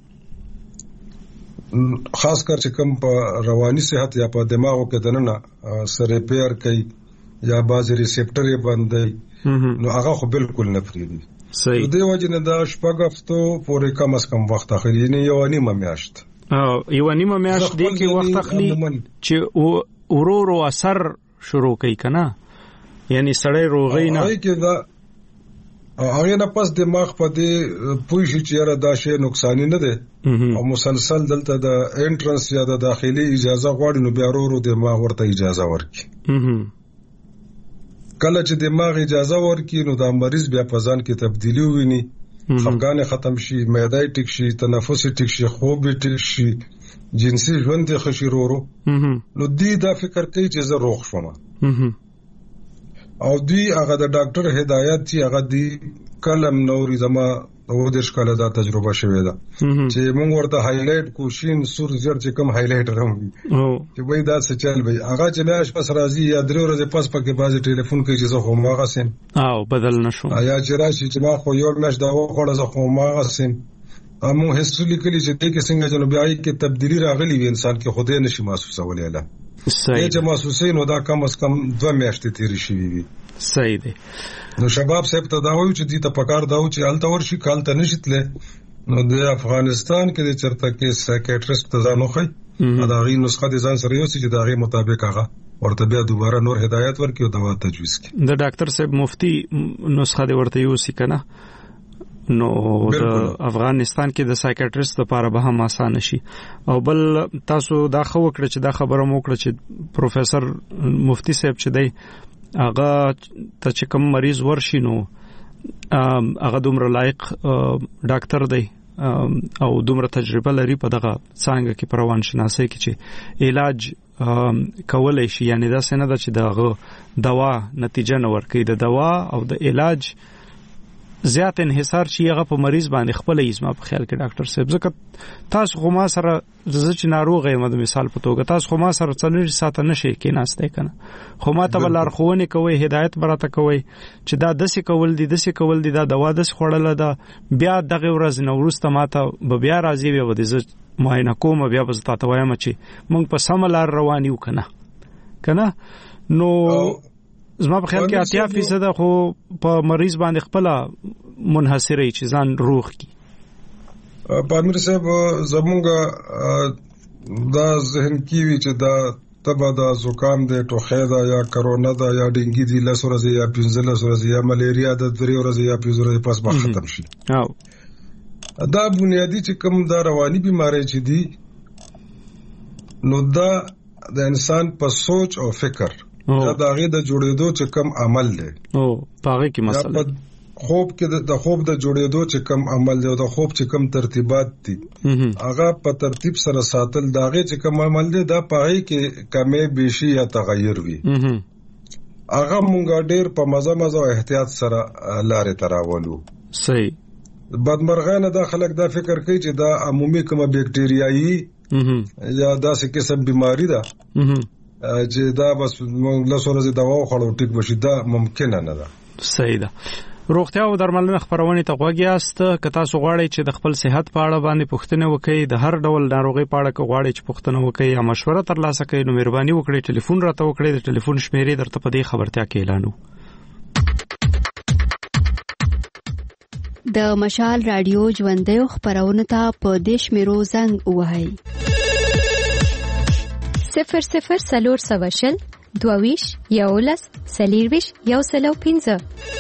خاص کر چې کوم په رواني صحت یا په دماغو کې د نن سره ریپیر کوي یا باز ریسپټر یې باندې نو هغه خو بالکل نه پریدي. صحیح. د دې وجه نه دا شپږ هفتو پورې کم از کم وخت اخلي، نه یو نیمه میاشت. او یو نیمه میاشت دی کې وخت اخلي چې ورو ورو اثر شروع کوي کنه، یعنی سړی روغی نه هغه کې دا هغه نه پس دماغ په دې پوه شي چې یاره دا شی نقصان نه دی او مسلسل دلته د انټرنس یا د داخلي اجازه غواړي، نو بیا ورو ورو دماغ ورته اجازه ورکړي. کله چې دماغ اجازه ورکړي نو دا مریض بیا په ځان کې تبدیلی وویني، خفګان ختم شي، معده ټیک شي، تنفس ټیک شي، خوب ټیک شي، جنسي ژوند یې ښه شي ورو ورو. نو دوی دا فکر کوي چې زه روغ شوم، او دوی هغه د ډاکټر هدایت چې هغه دی کلم نوري زما او د ښکاله دا تجربه شوې ده چې موږ ورته هایلایټ کو شین سور زر چې کوم هایلایټر هم چې وای دا څه چل وي هغه چې مېش پس راځي یا درې ورځې پس پکې بازي ټلیفون کوي چې زه خو ماغه سم او بدل نشو یا چې راشي چې ما خو یو مېش دا وخوړه زه خو ماغه سم امو هیڅ لیکلي چې دې کې څنګه جنوبي آی کې تبدیلی راغلی وي انسان کې خوده نشي محسوسولای لا صحیح چې محسوسې نو دا کم از کم دوه میاشتې تیرې شي وي. صحیح دی. نو شباب صاحب ته دا وایو چې دې ته پکار دا و چې الته ورشي کال ته نشیتله، نو د افغانستان کې د چرته کې سایکیاټریست ته ځانو خي دا غي نسخه د ځان سره یو چې دا غي مطابق هغه ورته بیا دوباره نور هدایت ورکړي او دوا تجویز کړي. د ډاکټر صاحب مفتی نسخه د ورته یو سی کنه، نو د افغانستان کې د سایکیاټریست لپاره به هم آسان شي. او بل تاسو دا خو وکړه چې دا خبره مو کړه چې پروفیسور مفتی صاحب چې دی هغه ته چې کوم مریض ورشي نو هغه دومره لایق ډاکټر دی او دومره تجربه لري په دغه څنګه کې پروان شناسي کې چې علاج کولای شي، یعنی دا څنګه ده چې دغه دوا نتیجه نه ورکړي، د دوا او د علاج زیات انحصار شي هغه په مریض باندې خپل ایزما په خیال کې ډاکټر صاحب ځکه تاسو خو ما سره د چې ناروغ یم د مثال په توګه تاسو خو ما سره څلور ساعت نشي کې ناشته کنه، خو ما ته لار خوونه کوي، هدایت براته کوي چې دا دسي کول دي دسي کول دي دا دوا دس خوړل ده، بیا دغه ورځ نو ورسته ماته به بیا راځي بیا د ز معاینه کوم بیا به تاسو وایم چې مونږ په سم لار روان یو کنه کنه. نو زما په خیال کې اتیا فیصد خو په مریض باندې خپل منحصرې چې ځان روغ کی. پامیر صاحب زمونږ دا ذهن کې وی چې دا تبا دا زکام دی، ټوخی دا یا کرونا دا یا ډینګي دی، لس ورځې یا پنځلس ورځې یا ملیریا د درې ورځې یا پنځه ورځې پس به ختم شي. او دا بنیادی چې کوم دا رواني بیماری چې دی نو دا د انسان په سوچ او فکر دا داغه د جوړېدو چې کم عمل دی او پاره کې مسله خوب کې د خوب د جوړېدو چې کم عمل دی او د خوب چې کم ترتیبات دي هغه په ترتیب سره ساتل داغه چې کم عمل دی دا پاره کې کمې بیشي یا تغیر وي هغه مونږ ډېر په مزه مزه او احتیاط سره لارې تراولو. صحیح. بدمرغانه دا خلک دا فکر کوي چې دا عمومي کومه بیکټیریایي یا داسې قسم بیماری ده چې دا بس موږ له سورې دوا خوړو ټیک بشي، دا ممکن نه ده. صحیح ده. روغتیا او درملنه خبرونه ته غوږیاست که تاسو غواړئ چې د خپل صحت په اړه باندې پوښتنه وکړئ، د هر ډول ناروغي په اړه غواړئ چې پوښتنه وکړئ یا مشوره ترلاسه کړئ، نو مهرباني وکړئ ټلیفون راته وکړئ. د ټلیفون شمیرې درته په دې خبرتیا کې اعلانو. د مشال رادیو ژوندې خبرونه ته په دیش میرو زنګ وهاي صفر صفر سلور سواشل دوویش یولس سلیرویش یو سلو پینزه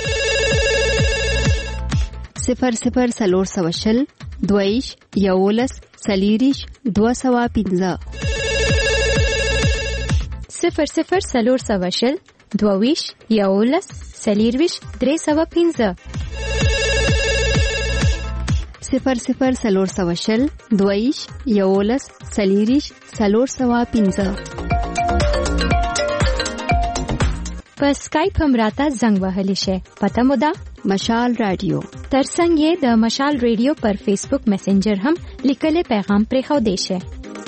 صفر صفر سلور سواشل دوویش یولس سلیریش دو سوا پینزه صفر صفر سلور سواشل دوویش یولس سلیرویش درې سوا پینزه صفر صفر سلور سواشل دویش یولس سلیریش سلور سوا پینزه. په سکایپ هم راته زنګ وهلی شي. پته مو ده مشال رادیو. ترڅنګ یې د مشال رادیو پر فیسبوک میسنجر هم لیکل پیغام پرې خو دی شي.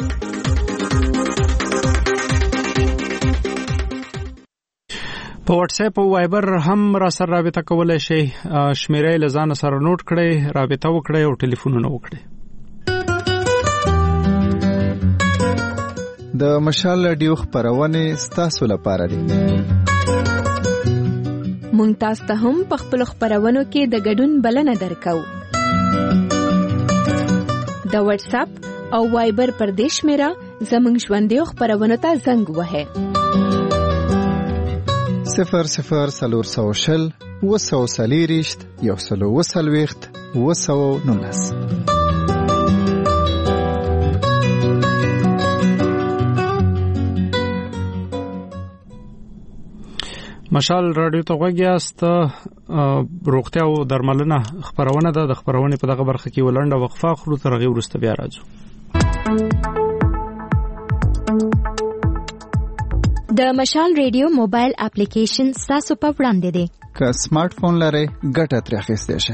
په واتس اپ او وایبر هم را سره رابطه کولای شئ. شمیرې لزان سره نوٹ کړئ، رابطه وکړئ او ټلیفونونه وکړئ. د مشال رادیو خبرونه ستاسو لپاره دي. مونږ تاسو ته هم په خپل خبرونو کې د ګډون بلنه درکو. د واتس اپ او وایبر پردیش میرا زمونږ ژوندې خبرونو ته زنګ وهه صفر صفر سلور سو شل وسو سلیریشت یو سلو وسلویخت وسو نونس. مشال رادیو ته غوږیاست. روغتیا او درملنه خبرونه ده. د خبرونه په دغه برخه کې ولنډه وقفه خورو تر هغه وروسته بیا راځو. د مشال ریډیو موبایل اپلیکیشن تاسو په وړاندې دی. که سمارټ فون لرئ ګټه ترې اخیستی شئ.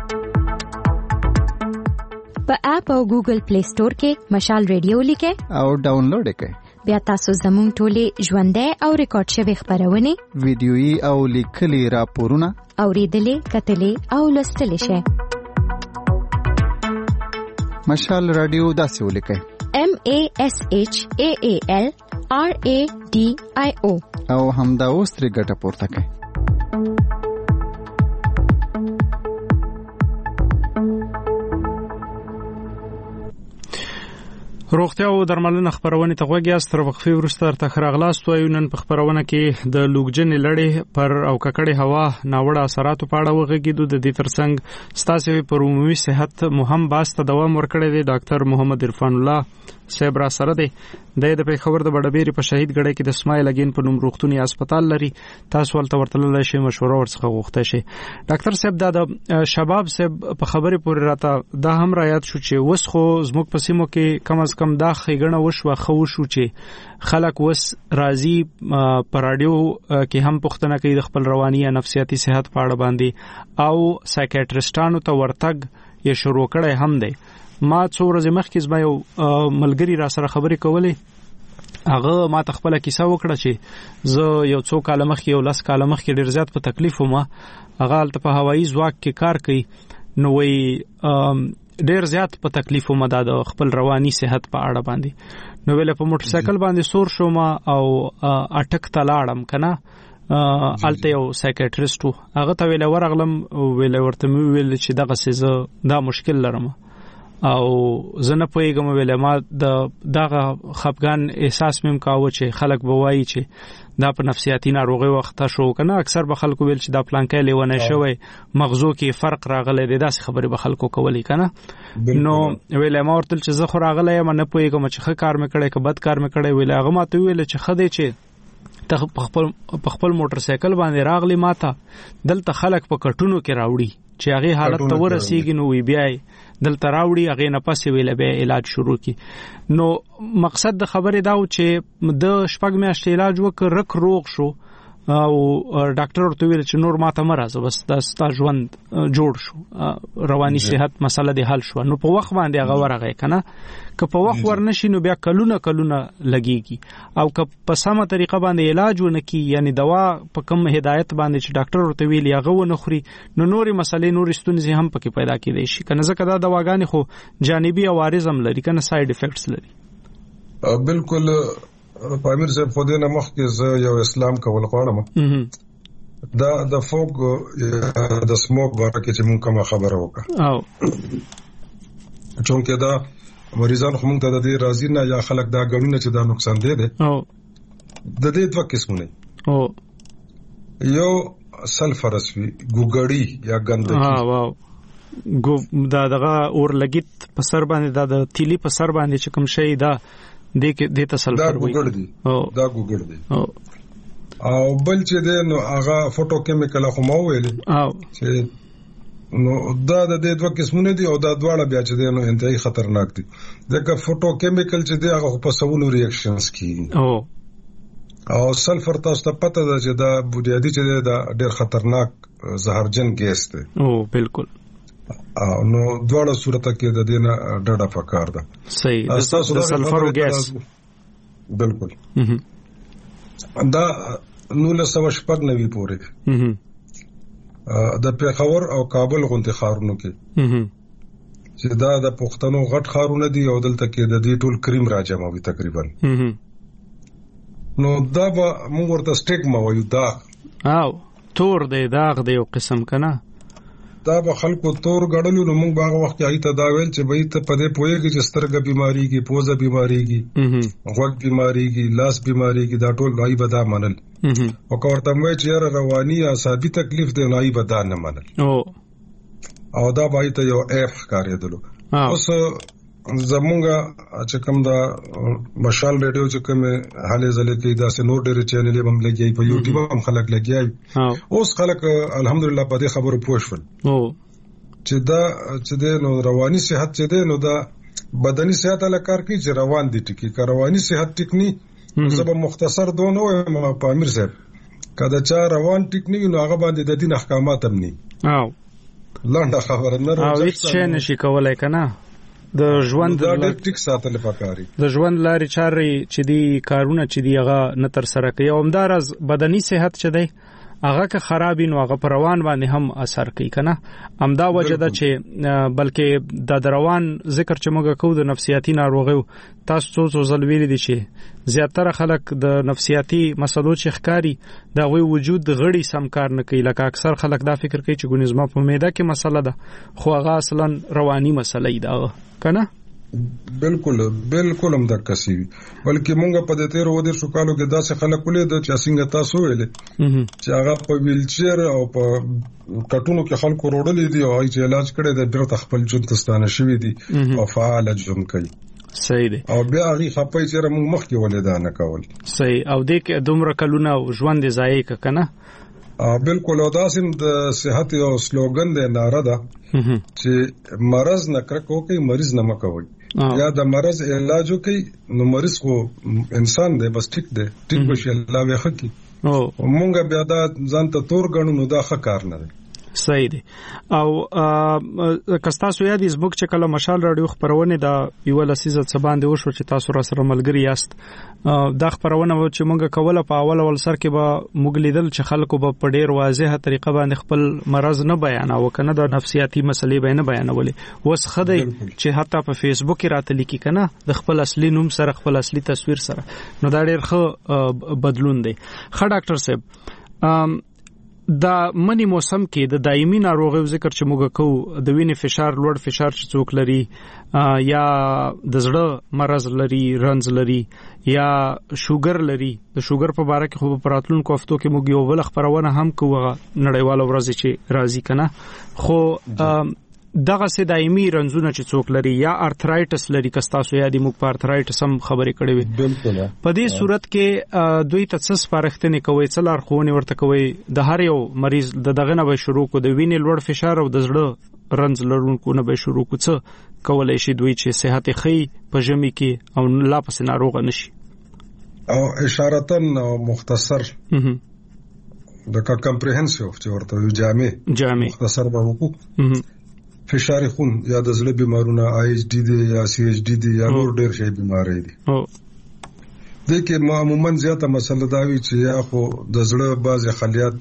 په اپ او ګوګل پلی سٹور کې مشال ریډیو لیکئ او ډاونلوډ یې کړئ. بیا تاسو زموږ ټولې ژوندۍ او ریکارډ شوی خبرونه ویډیويي او لیکلي راپورونه اوریدلې کتلې او لوستلې شئ. مشال رادیو داسې ولیکئ: M A S H A A L R A D I O او همدا اوس ترې ګټه پورته کړئ. روغتیا او درملنه خبرونه ته غوږیاست. تر وقفې وروسته تر خراغلاست وایو. نن په خبرونه کې د لوګجنې لړۍ پر او ککړې هوا ناوړه اثراتو په اړه وغږیدو. د دې ترڅنګ ستاسو پر عمومي صحت مهم باسته دوام ورکړی دی. ډاکټر محمد عرفان الله صاحب را سره دی. د پیښور د بډبېری په شهید ګړی کې د اسماعیل اگین په نوم روغتوني هسپتال لري. تاسو ولته ورتللی شئ، مشوره ورڅخه غوښته شئ. ډاکټر صاحب دا د شباب صاحب په خبرې پورې راته دا هم را یاد شو چې وس خو زموږ په سیمو کې کم از کم دا ښېګڼه وشوه ښه وشو چې خلک وس راځي په راډیو کې هم پوښتنه کوي د خپل رواني یا نفسیاتي صحت په اړه باندې او سایکیاټریسټانو ته ورتګ یې شروع کړی هم دی. ما څو ورځې مخکې زما یو ملګري را سره خبرې کولې. هغه ما ته خپله کیسه وکړه چې زه یو څو کاله مخکې یو لس کاله مخکې ډېر زیات په تکلیف وم. هغه هلته په هوایي ځواک کې کار کوي. نو وایي ډېر زیات په تکلیف وم دا د خپل رواني صحت په اړه باندې. نو ویله په موټر سایکل باندې سور شوم او اټک ته لاړم که نه. هلته یو سایکیاټریسټ و. هغه ته ویله ورغلم، ویله ورته مې وویل چې دغسې زه دا مشکل لرم او زه نه پوهېږم. ویله ما د دغه خفګان احساس مې هم کاوه چې خلک به وایي چې دا په نفسیاتي ناروغۍ وخته شو که نه. اکثر به خلکو ویل چې دا پلانکی لیونی شوی، مغزو کې فرق راغلی دی، داسې خبرې به خلکو کولی که نه. نو ویله ما ورته چې زه خو راغلی یم نه پوهېږم چې ښه کار مې کړی که بد کار مې کړی. ویله هغه ما ته وویل چې ښه دی چې ته په خپل موټر سایکل باندې راغلی، ما ته دلته خلک په کټونو کې راوړي چې هغې حالت ته ورسېږي نو وی بیا دلته راوړي، هغې نه پسې ویله بیا علاج شروع کړي. نو مقصد د خبرې دا و چې د شپږ میاشتې علاج وکړ، رک روغ شو او ډاکټر ورته ویل چې نور ما ته مه راځه، بس دا ستا ژوند جوړ شو، رواني صحت مسله دې حل شوه. نو په وخت باندې هغه ورغی که نه. که په وخت ورنشي نو بیا کلونه کلونه لګېږي. او که په سمه طریقه باندې علاج ونه کړي، یعنی دوا په کم هدایت باندې چې ډاکټر ورته ویلي هغه ونه خوري، نو نورې مسلې نورې ستونزې هم پکې پیدا کېدای شي که نه. ځکه دا دواګانې خو جانبي عوارض هم لري که نه، ساید افیکټس لري. بالکل پامیر صاحب، خو دې نه مخکې زه یو اسلام کول غواړم. دا د فوګ د سموک باره کې چې مونږ کومه خبره وکړه، چونکې دا مریضان خو مونږ ته د دې راضي نه یا خلک دا ګڼي چې دا نقصان دی دی. د دې دوه قسمونه، یو سلفرس وي ګوګړی یا ګندګي، دا دغه اور لګیت په سر باندې، دا د تیلی په سر باندې چې کوم شی دا دې کې دې ته سلفر وي، دا ګوګړ دی. او بل چې دی نو هغه فوټو کیمیکل خو ما ویل چې نو دا د دې دوه قسمونه دي او دا دواړه بیا چې دی نو انتهایی خطرناک دي. ځکه فوټو کیمیکل چې دی هغه په سوالو ریاکشنز کوي او سلفر تاسو ته پته ده چې دا بنیادی چې دی دا ډېر خطرناک زهرجن ګیس دی. او بالکل. نو دواړه صورت کې د دې نه ډډه پکار ده. صحیح. د سلفر او ګیس بالکل. دا نولس سوه شپږ نوي پورې د پیښور او کابل غونډې ښارونو کې چې دا د پښتنو غټ ښارونه دي او دلته کې د دې ټول کریم راجموي تقریبا. نو دا به موږ ورته سټیګما وایو، دا او تور دی داغ دی یو قسم کنه دا به خلکو تور غړلو نو موږ باغ وخت کې ایته دا ویل چې به ته په دې پوهیږي چې سترګه بیماری کې پوزه بیماری کې غوږ بیماری کې لاس بیماری کې دا ټول غي به دا منل او کوړته مې چې رواني اعصابي تکلیف دی نه به دا نه منل او او دا به ته یو اف کاریدلو اوس زمونږه چې کوم دا مشال ریډیو چې کوم حاله زله کې دا سه نور ډېر چینلې هم لګي په یوټیوب هم خلک لګي اوس خلک الحمدلله په دې خبرو پوښول او چې دا چې د نو رواني صحت چې ده نو دا بدني صحت له کار کوي چې روان دي ټکی کا رواني صحت ټکني زب مختصر دونه او په امیر صاحب کله چا روان ټکني نو هغه باندې د دین احکامات هم نه او لنډه خبره نه راځي او هیڅ نشي کولای کنه د ژوند د ټیک ساتل پکاري د ژوند لاري چاري چې دی کارونه چې دی هغه نه تر سره کوي او همدارز بدني صحت چې دی هغه که خرابین او هغه پروان باندې هم اثر کوي کنه امدا وجه ده چې بلکې د روان ذکر چې موږ کوو د نفسیاتي ناروغیو تاسو څو ځل ویل دي چې زیاتره خلک د نفسیاتي مسلو چې ښکاری د غوي وجود غړي سم کار نه کوي لکه اکثر خلک دا فکر کوي چې ګونیزما په معده کې مسله ده خو هغه اصلا رواني مسله ده کنه بالکل بالکل هم د کسي بلکې مونږ په دې تیر و دې شو کالو کې داسې خلک ولې د چې څنګه تاسو ویلې چې هغه په ویلچر او په کټونو کې خلکو روړلې دي او چې علاج کړي د بیرته خپل ژوند تستانه شوی دي او فعال ژوند کوي صحیح دی او بیا هغه خپای چې موږ مخکې ولې دا نه کول صحیح او دې کې دومره کلونه ژوند ضایع ک کنه بالکل او داسم د صحت او سلوګن د ناره ده چې مرز نه کرکو کوي مریض نه مکوي یا د مرز علاج کوي نو مریض کو انسان دی بس ټیک دی ټیک بشي الله وخت کی او مونږ بیا دا ځان ته تور غنو نو دا ښه کار نه دی صحیح دی او کستاسو یادی زموږ چې کله مشال رادیو خبرونه دا یو لسیزه څه باندې وشو چې تاسو را سره ملګری یاست دا خبرونه چې موږ کوله په اول اول سر کې به موږ لیدل چې خلکو به په ډیر واضحه طریقه باندې خپل مرز نه بیاناو کنه د نفسیاتي مسلې به نه بیانولې وس خدای چې حتی په فیسبوک کې راته لیکي کنه د خپل اصلي نوم سره خپل اصلي تصویر سره نو دا ډیر ښه بدلون دی ښه ډاکټر صاحب دا منی موسم کې د دایمي ناروغیو ذکر چې موږ کوو د وینې فشار لوړ فشار چې څوک لري یا د زړه مرز لري رنز لري یا شوګر لري د شوګر په اړه کې خو په راتلونکو هفتو کې موږ یو بل خبرونه هم کوو نړیواله ورځ چې راځي کنه خو دغه سه دایمي رنزونه چې څوک لري یا ارترایټس لري کستاسو یادی موږ په ارترایټس هم خبرې کړې وي بالکل په دې صورت کې دوی ته څه سپارښتنه کوي څه لارښوونه ورته کوي د هر یو مریض د دغه نه به شروع کو د وینې لوړ فشار او د زړه رنز لرونکو نه به شروع کو څه کولای شي دوی چې صحت ښه په ژمي کې او لا پس ناروغ نشي او اشارتن او مختصر د کمپریهنسیو چې ورته جامع جامع مختصر به وکړو فشار خون یا د زړه بیمارونه آی ایچ ډی دی یا سی ایچ ډی دی یا نور ډیر شي بیماری دي او د کې عموما زیاته مسله دا وی چې یا خو د زړه بعض خلیات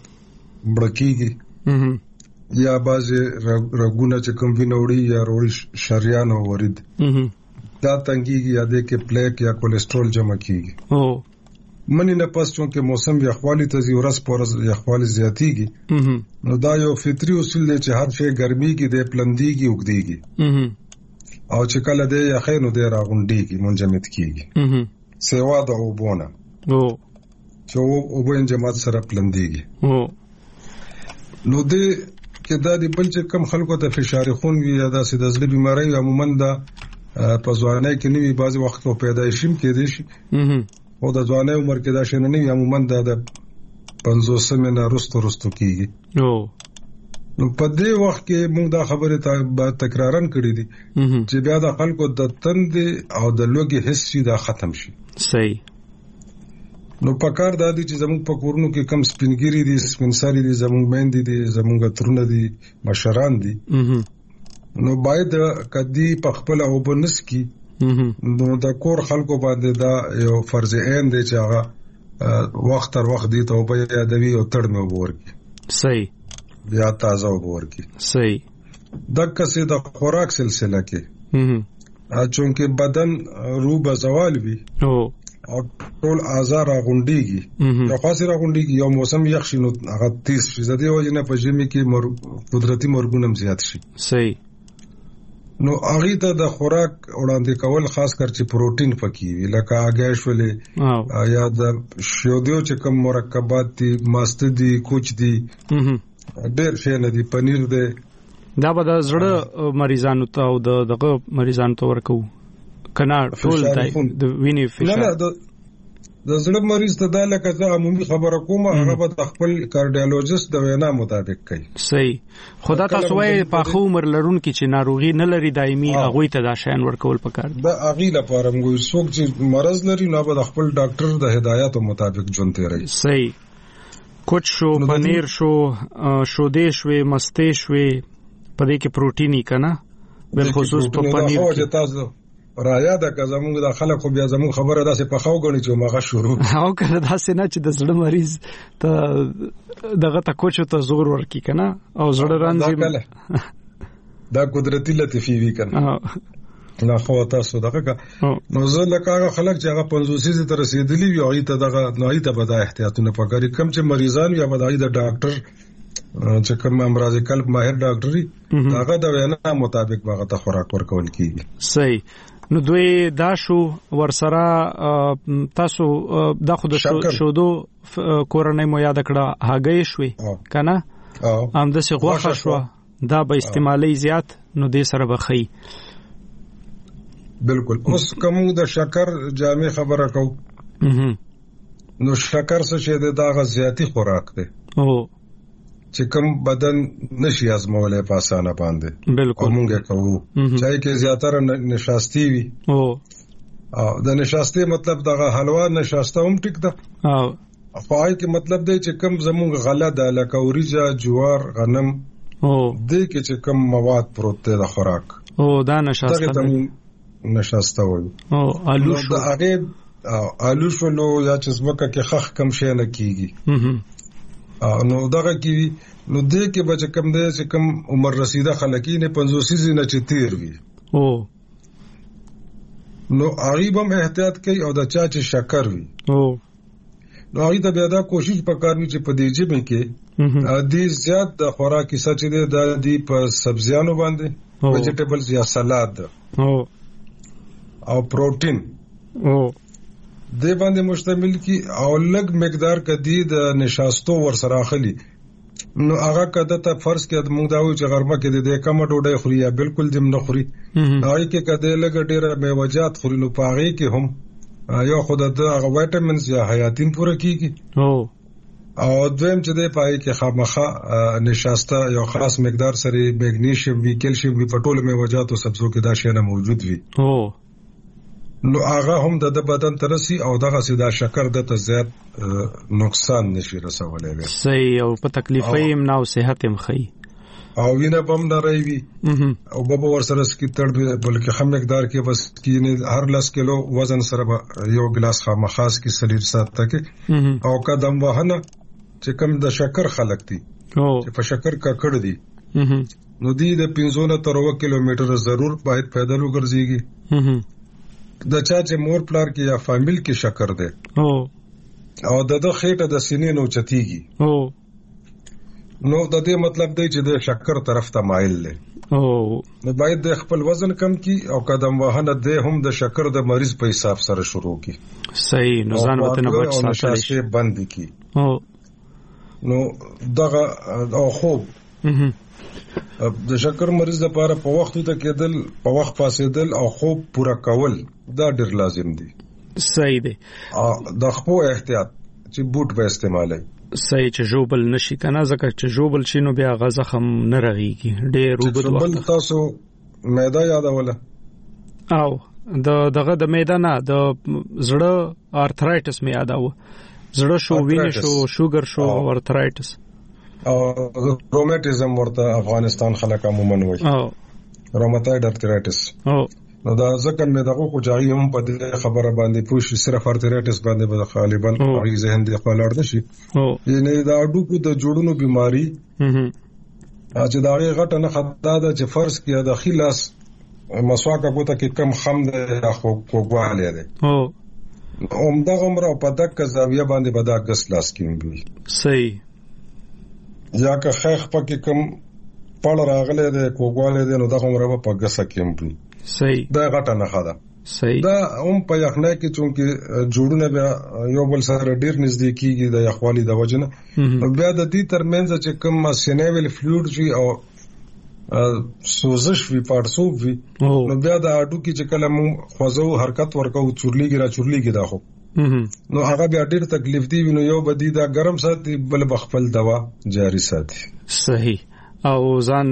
بړکیږي یا بعض رګونه چې کوم وینوړي یا وړي شریان او ورید دا تنګيږي یا د کې پلیک یا کولیسټرول جمع کیږي او منی نه پس چون کې موسم یخوالی ته زیورس پورز یخوالی زیاتیږي نو دا یو فطری اصول دی چې هر شی ګرميږي د پلندېږي وګديږي او چې کله د یخینو د راغونډيږي منجمد کیږي سیوا د وبونه او چې وبو جماعت سره پلندېږي او نو د کې دا د بل چې کم خلکو ته فشار خون وي یا د سیدزله بیماری عموما دا په ځوانۍ کې نیوي بعضي وخت په پیدایشیم کې دي شي او د ځوانۍ عمر کې دا شنه نه عموما د پنځوس نه رستو رستو کیږي او نو په دې وخت کې موږ دا خبره ته تکرارن کړې دي چې بیا د خلکو د تند او د لوګي حس دا ختم شي صحیح نو پکار د دې چې زموږ په کورونو کې کم سپینګری دي سپینساري دي زموږ مېندې دي زموږ ترونه دي مشران دي نو باید کدی په خپل او بنس کې نو د کور خلکو باندې دا یو فرض عین دی چې هغه وخت تر وخت دی توبه یادوي او تړ مې ووري صحیح بیا تازه ووري صحیح د کسې د خوراک سلسله کې ا چونکه بدن روبه زوال وي او او ټول آزار غونډيږي یو خاصه غونډيږي یو موسم یخ شي نو هغه تیز شي زده وایي نه په ژمي کې مر... قدرتي مرګونه زیات شي. صحیح. نو هغه ته د خوراک وړاندې کول خاص کر چې پروتین پکې وي لکه هغه شولې یا د شودیو چې کوم مرکبات دي ماست دي کوچ دي ډېر شي نه دي پنیر دی دا به د زړه مریضانو ته او د دغه مریضانو ته ورکو کنه ټول د وینې فشار نه نه د زړه مریض ته دا لکه زه عمومي خبره کوم هغه به د خپل کارډیالوجست د وینا مطابق کوي. صحیح. خدا تاسو وايي په خو عمر لرونکو چې ناروغي نه لري دایمي هغه ته دا شین ورکول پکار دي. دا اغي لپاره موږ څوک چې مرز لري نو به د خپل ډاکټر د هدایتو مطابق ژوند تیروي. صحیح. کوچ شو پنیر شو شودې شوې مستې شوې په دې کې پروتینی کنه بل خصوص په پنیر کې رایا دا که زمونږ د خلکو بیا زمونږ خبره داسې په خو غني چې ماغه شروع او کنه داسې نه چې د زړه مریض ته دغه تا کوچو ته زور ورکی کنه او زړه رانځي دا قدرتي لطیفي وی کنه نه خو تاسو دغه نو زه لکه خلک چې هغه پنځوسي ته رسیدلی وي او ته دغه نوې ته بدا احتیاطونه پکاري کم چې مریضان یا بدایي د ډاکټر چې کوم امراض قلب ماهر ډاکټري هغه د وینا مطابق هغه ته خوراک ورکول کیږي. صحیح. نو دوی دا شو ورسره تاسو دا خود شودو کورنۍ مو یاد کړه هغه شوي کنه ام د څه غوښه شو دا به استعمالي زیات نو دې سره بخي. بالکل. اوس کوم د شکر جامع خبره کو نو شکر څه شه د داغه زیاتی خوراک دی او چې کوم بدن نشي ازمولای په اسانه باندې. بالکل. موږ کوو چای کې زیاتره نشاستی وي او د نشاستی مطلب دغه حلوا نشاسته هم ټیک ده او پای کې مطلب دی چې کوم زموږ غله د لکه اوریجا جوار غنم او دې کې چې کوم مواد پروت دی د خوراک او دا نشاسته نشاسته وي او آلو شو د هغه آلو شو نو یا چې زمکه کې خخ کم شي نه کیږي نو دغه کی نو دې کې بچ کم دی چې کم عمر رسیده خلکی نه پنځوسي نه چې تیر وي او نو غریب هم احتیاط کوي او د چا چې شکر وي او نو هغه ته بیا دا کوشش وکړي چې په دې جبه کې ا دې زیات د خوراکي سچ دې د دې په سبزیانو باندې ویجیټیبلز یا سلاد او او پروتین او دې باندې مشتمل کی او لږ مقدار کدی د نشاستو ور سره اخلي نو هغه کده ته فرض کې موږ دا وایو چې غرمه کې د کم ډوډۍ خوري یا بالکل دم نه خوري هغه کې کده لږ ډیره میوجات خوري نو پاغي کې هم یو خود د هغه وټامینز یا حیاتین پوره کیږي او او دویم چې د پای کې خامخه نشاسته یو خاص مقدار سره مګنیشیم وی کیلشیم وی پټول میوجات او سبزو کې دا شی نه موجود وي او نو هغه هم د بدن ترسي او دغه سیدا شکر د ته زیات نقصان نشي رسولای. صحیح. او په تکلیفي هم نه او صحت هم خي او وینه بم نه راوي او بابا ور سره سکی تر بلکې هم مقدار کې بس کینه هر لاس کیلو وزن سره یو ګلاس خامخاس کې سلیر ساته کې او قدم وهنه چې کم د شکر خلق دي چې په شکر کا کړ دي نو دی د پنځه تر اوه کیلومتر ضرور باید پیدل وګرځيږي. د چا چې مور پلار کې یا فامیل کې شکر ده او او د د خېټه د سینې نو چتیږي او نو د دې مطلب دی چې د شکر طرف ته مایل دی او نو باید د خپل وزن کم کی او قدم وهنه ده هم د شکر د مریض په حساب سره شروع کی. صحیح. نو ځان وته نه بچ ساتل شي بند کی او نو دغه او خوب د شکر مریض لپاره په وخت ته کېدل په وخت پاسېدل او خوب پوره کول دا ډیر لازم دي. صحیح دی. د خپل احتیاط چې بوت به استعمالي. صحیح. چې جوبل نشي کنه ځکه چې جوبل شي نو بیا غزخم نه رغيږي ډیر وبد وخت. تاسو معده یادوله او د دغه د معده نه د زړه ارترایټس می یاداو زړه شو وینې شو شوګر شو ارترایټس او روماتیزم ورته افغانستان خلک عموما وایي او روماتویډ ارترایټس او نو دا ځکه مې دغه خو جاري هم په دې خبره باندې پوښ صرف ارترایټس باندې به غالبا هغه ذهن دی خپل اړه شي او یعنی دا ډوکو د جوړونو بیماری هم چې دا غټه نه خطا ده چې فرض کې د خلاص مسواک غوته کې کم خم ده خو کوګواله ده او عمده عمر او په دغه زاویه باندې به دا ګس لاس کې وي. صحیح. یا که خیخ پکې کم پړ راغله د کوګواله د نو دغه عمر په ګسه کې وي. صحیح. دا غټه نه خاله. صحیح. دا هم په یخنه کې چونکه جوړونه بیا یو بل سره ډیر نږدې کیږي د یخوالي د وجنه بیا د دې ترمنځ چې کوم سینیویل فلویډ شي او سوزش وی پارسوب وی نو بیا د اډو کې چې کله مو خوځو حرکت ورکو چورلیږي را چورلیږي دا خو نو هغه بیا ډیر تکلیف دی نو یو بدی دا ګرم ساتي بل بخپل دوا جاری ساتي. صحیح. او ځان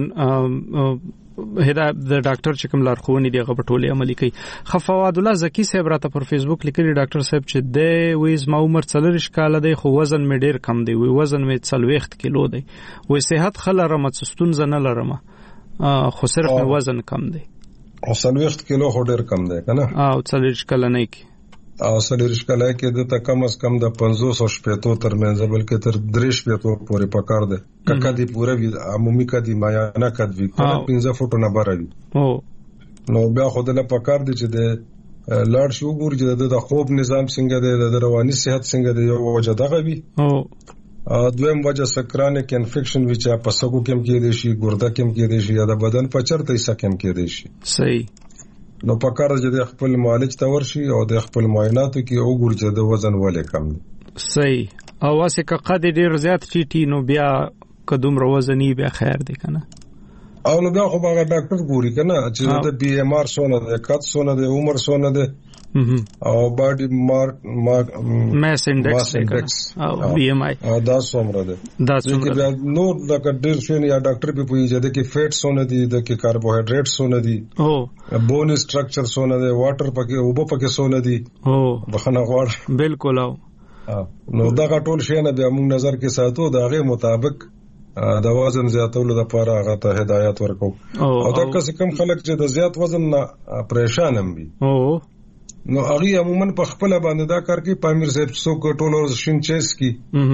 هدا د ډاکټر چې کوم لارښوونې دی هغه په ټوله عملي کوي. خفواد الله زکی صاحب راته پر فیسبوک لیکلی ډاکټر صاحب چې د ویز ما عمر څلور کال دی خو وزن مې ډیر کم دی، وی وزن مې څلوېښت کیلو دی، وی صحت خلره مڅستون زنه لرم خو صرف مې وزن کم دی. او څلوېښت کیلو خو ډیر کم دی کنه. او څلور کال نه کی او څلور کال کې د تا کم از کم د پنځوس او شپږ ترمنځ بلکې تر درې شپږ پورې پکار دی ککا دی پوره وی عمومي کدي مایانه کدوي پنځه فوټ نه بروي. او نو بیا خو د پکار دی چې د لاړ شو ګور چې د خوب نظام څنګه دی د رواني صحت څنګه دی یو وجه دغه وی. او دویم وجه سکرانیک انفیکشن وی چې په سګو کې کې دی شي ګرده کې کې دی شي یا د بدن په چرته حصہ کې کې دی شي. صحیح. نو پکار چې د خپل معالج ته ورشي او د خپل معایناتو کې وګوري چې د وزن ولې کم دی. صحیح. او واسه که قد ډیر زیات چیټي نو بیا قدم روزنی بیا خیر دی کنه. او نو بیا خو هغه ډاکټر ګوري کنه چې د بی ام آر سونه د کات سونه د عمر سونه د او باډي مارک ماس انډکس او بی ام آی دا څومره ده دا څومره نو دا ډیر شونه یا ډاکټر به پوي چې د کې فیټ سونه دي د کې کاربوهایډریټ سونه دي او بون سټرکچر سونه دي واټر پکې او په پکې سونه دي او بخنه غواړ بالکل. او نو دا ټول شی نه بیا موږ نظر کې ساتو دا غي مطابق د وزن زیاتولو لپاره هغه ته هدایت ورکو. او دا کس کم خلک چې د زیات وزن نه پریشان هم وي او نو هغه عموما په خپل باندې دا کار کوي. پامیر صاحب څوک ټولو شین چیس کی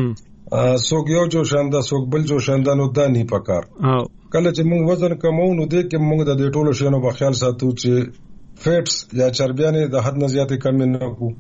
څوک یو جو شاندا څوک بل جو شاندا نو دانی پکار. کله چې موږ وزن کمو نو دې کې موږ د ټولو شینو په خیال ساتو چې فیټس یا چربیانه د حد نه زیاتې کم نه کو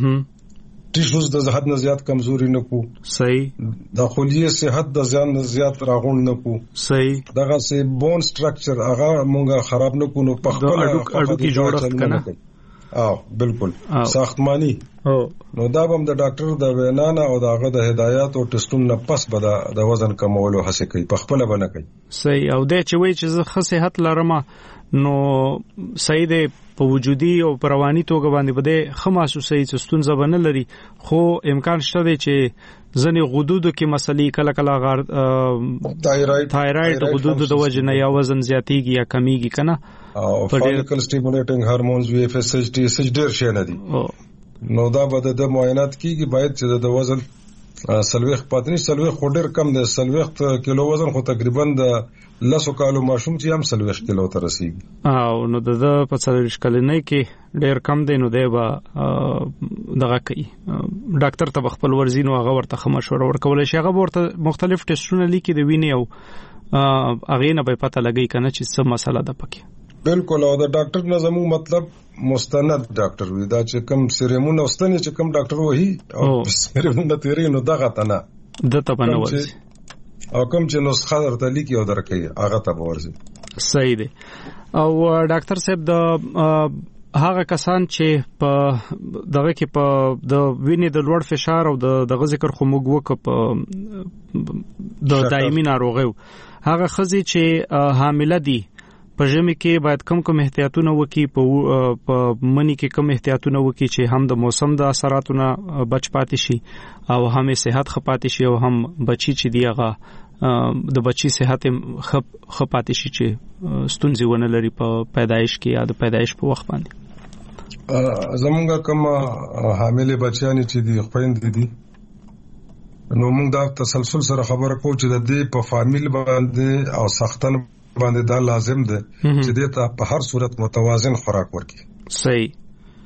ټیشوز د حد نه زیات کمزوري نه کو. صحیح. د خلیه صحت د ځان نه زیات راغون نه کو. صحیح. دغه سه بون سټرکچر هغه مونږه خراب نه کو نو په خپل اډو اډو کې جوړښت کنه. او بالکل ساختمانی. او نو دا هم د ډاکټر د وینانا او دغه د هدایت او ټیسټونو نه پس به د وزن کمولو هڅه کوي په خپل باندې کوي. صحیح. او د چې وای چې زه ښه صحت لرم نو صحیح دی په وجودي او رواني توګه باندې بده خه محسوسي چې ستونزه بنه لري خو امکان شته دی چې ځنې غدودو کې مسلې کله کله غار تایراید تایراید غدودو د وجه نه یا وزن زیاتیږي یا کمیږي کنه او فالیکل سټیمولیټینګ هارمونز وی اف اس ایچ ټي اس ډیر شي نه دي. نو دا به د معاینات کیږي باید چې د وزن سلويخ پاتنی سلويخ خډر کم دی سلويخ کیلو وزن خو تقریبا د لسو کالو ماشوم چې هم سلويخ کیلو ته رسیږي. او نو د په څلويخ کال نه کې ډیر کم دی نو دی به دغه کوي ډاکټر ته خپل ورزینو هغه ورته مشوره ورکول شي هغه ورته مختلف ټیسټونه لیکي د وینې او هغه نه به پته لګي کنه چې څه مسله ده پکې. بالکل. او د ډاکټر نه زموږ مطلب مستند ډاکټر وي دا چې کوم سیریمون واستنی چې کوم ډاکټر وਹੀ او سیریمون د تیری نو دغه تنه د ته بنول او کوم چې نسخه درته لیکي او درکې هغه ته ورزي. صحیح دی. او ډاکټر صاحب د هغه کسان چې په دغه کې په د وینې د لوړ فشار او د دغه ذکر خو موږ وک په د دایمي ناروغیو هغه خزي چې حامله دي په ژمي کې باید کم کم احتیاطونه وکړي په منی کې کم احتیاطونه وکړي چې هم د موسم د اثراتونو بچ پاتې شي او هم صحت خپاتې شي او هم بچي چې دی هغه د بچي صحت خپاتې شي چې ستونزې ونه لري په پیدایش کې یا د پیدایش په وخت باندې. زمونږ کوم حامل بچیان چې دی خويند دي نو موږ دا تسلسل سره خبره کوو چې د دې په فامیل باندې او سختن باندې دا لازم ده چې دې ته په هر صورت متوازن خوراک ورکړي. صحیح.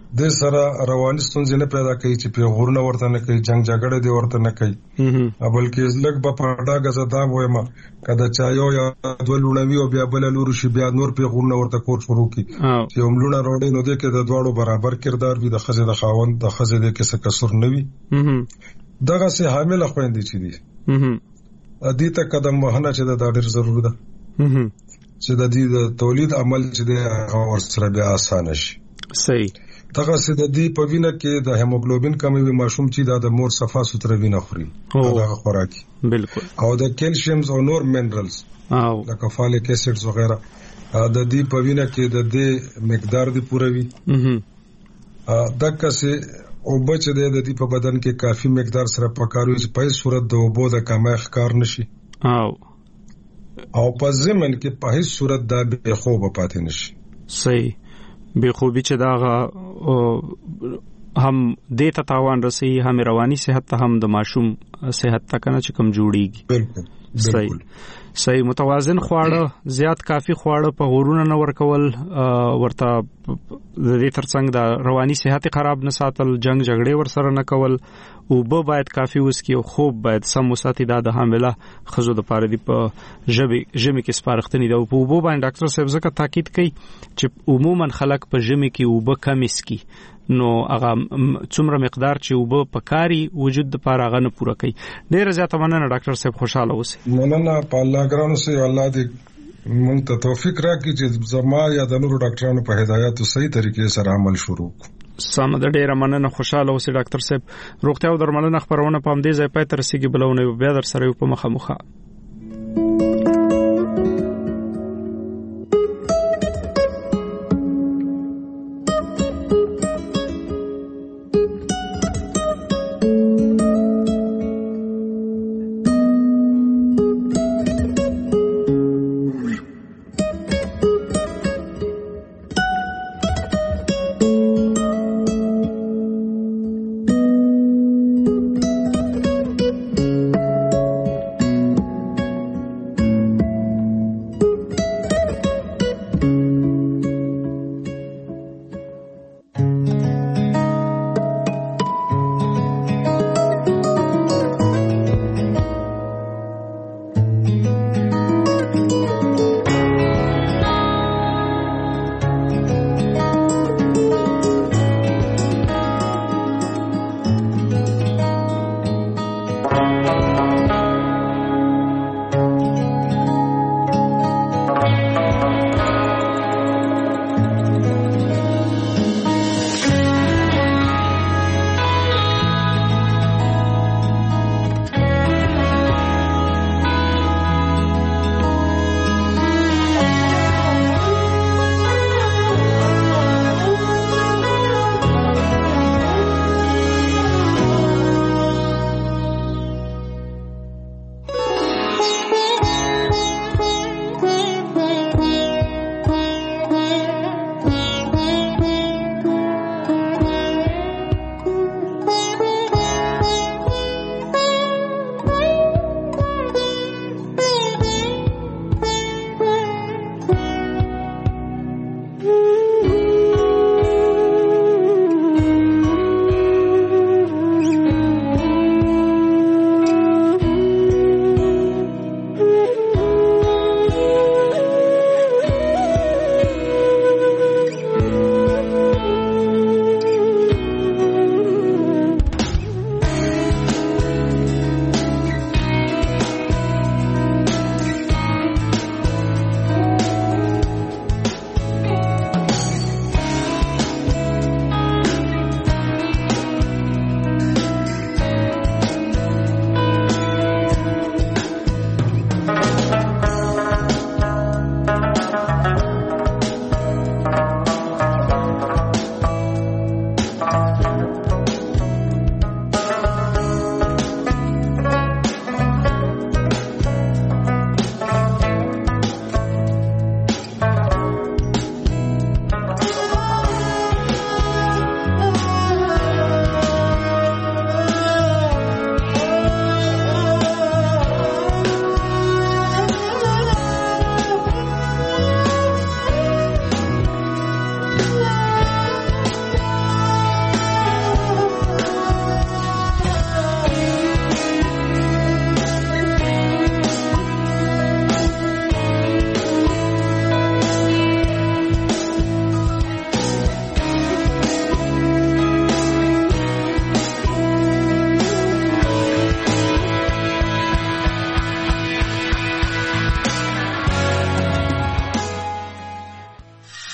د سره رواني ستونزې نه پیدا کوي چې په غورنه ورته نه کوي جنگ جګړه دی ورته نه کوي بلکې لږ په پړډا غزدا وایم کله چا یو یا دوه لونوي او بیا بل لور شي بیا نور په غورنه ورته کور شروع کی چې هملونه روړې نو د کې د دواړو برابر کردار وي د خزه د خاوند د خزه د کې څه کسر نه وي دغه سه حامل خويندې چي دي ادي ته قدم وهنه چې د ډېر ضروري ده چې د دې د تولید عمل چې د هغه ورسره بیا آسان شي صحیح دغه سه د دې په وینه کې د هیموګلوبین کمی وي ماشوم چې د مور صفه ستره وینه خوري هغه خوراکي بالکل او د کیلشیمز او نور منرالز او لکه فالیک اسیډز وغیرہ د دې په وینه کې د دې مقدار دی پوره وي دغه سه او بچ د دې په بدن کې کافي مقدار سره پکارو چې په صورت د وبو د کمای ښکار نشي او او په زمن کې په هیڅ صورت د به خوب پاتې نشي صحیح به خوبي چې دا هم د ته تاوان رسي هم رواني صحت ته هم د ماشوم صحت ته کنه چې کم جوړيږي بالکل صحیح صحیح متوازن خواړه زیات کافي خواړه په غورونه نه ورکول ورته د دې ترڅنګ د رواني صحت خراب نه ساتل جنگ جګړې ور سره نه کول او به باید کافي وسکي او خوب باید سم وساتي د حامله خزو د پاره دی په ژبه ژمي کې سپارښتنې ده او په وبو باندې ډاکټر صاحب زکه تاکید کوي چې عموما خلک په ژمي کې وبو کم اسکي نو هغه څومره مقدار چې وبو په کاری وجود د پاره غنه پوره کوي ډیر زیاته مننه ډاکټر صاحب خوشاله اوسئ مننه په الله ګرانو سي الله دې مونږ ته توفیق راکړي چې زما یا د نورو ډاکټرانو په هدایت صحیح طریقې سره عمل شروع سم د ډیره مننه خوشاله اوسئ ډاکټر صاحب روغتیا او درملنه خبرونه په همدې ځای پای تر رسیدي بلونه بیا در سره په مخه مخه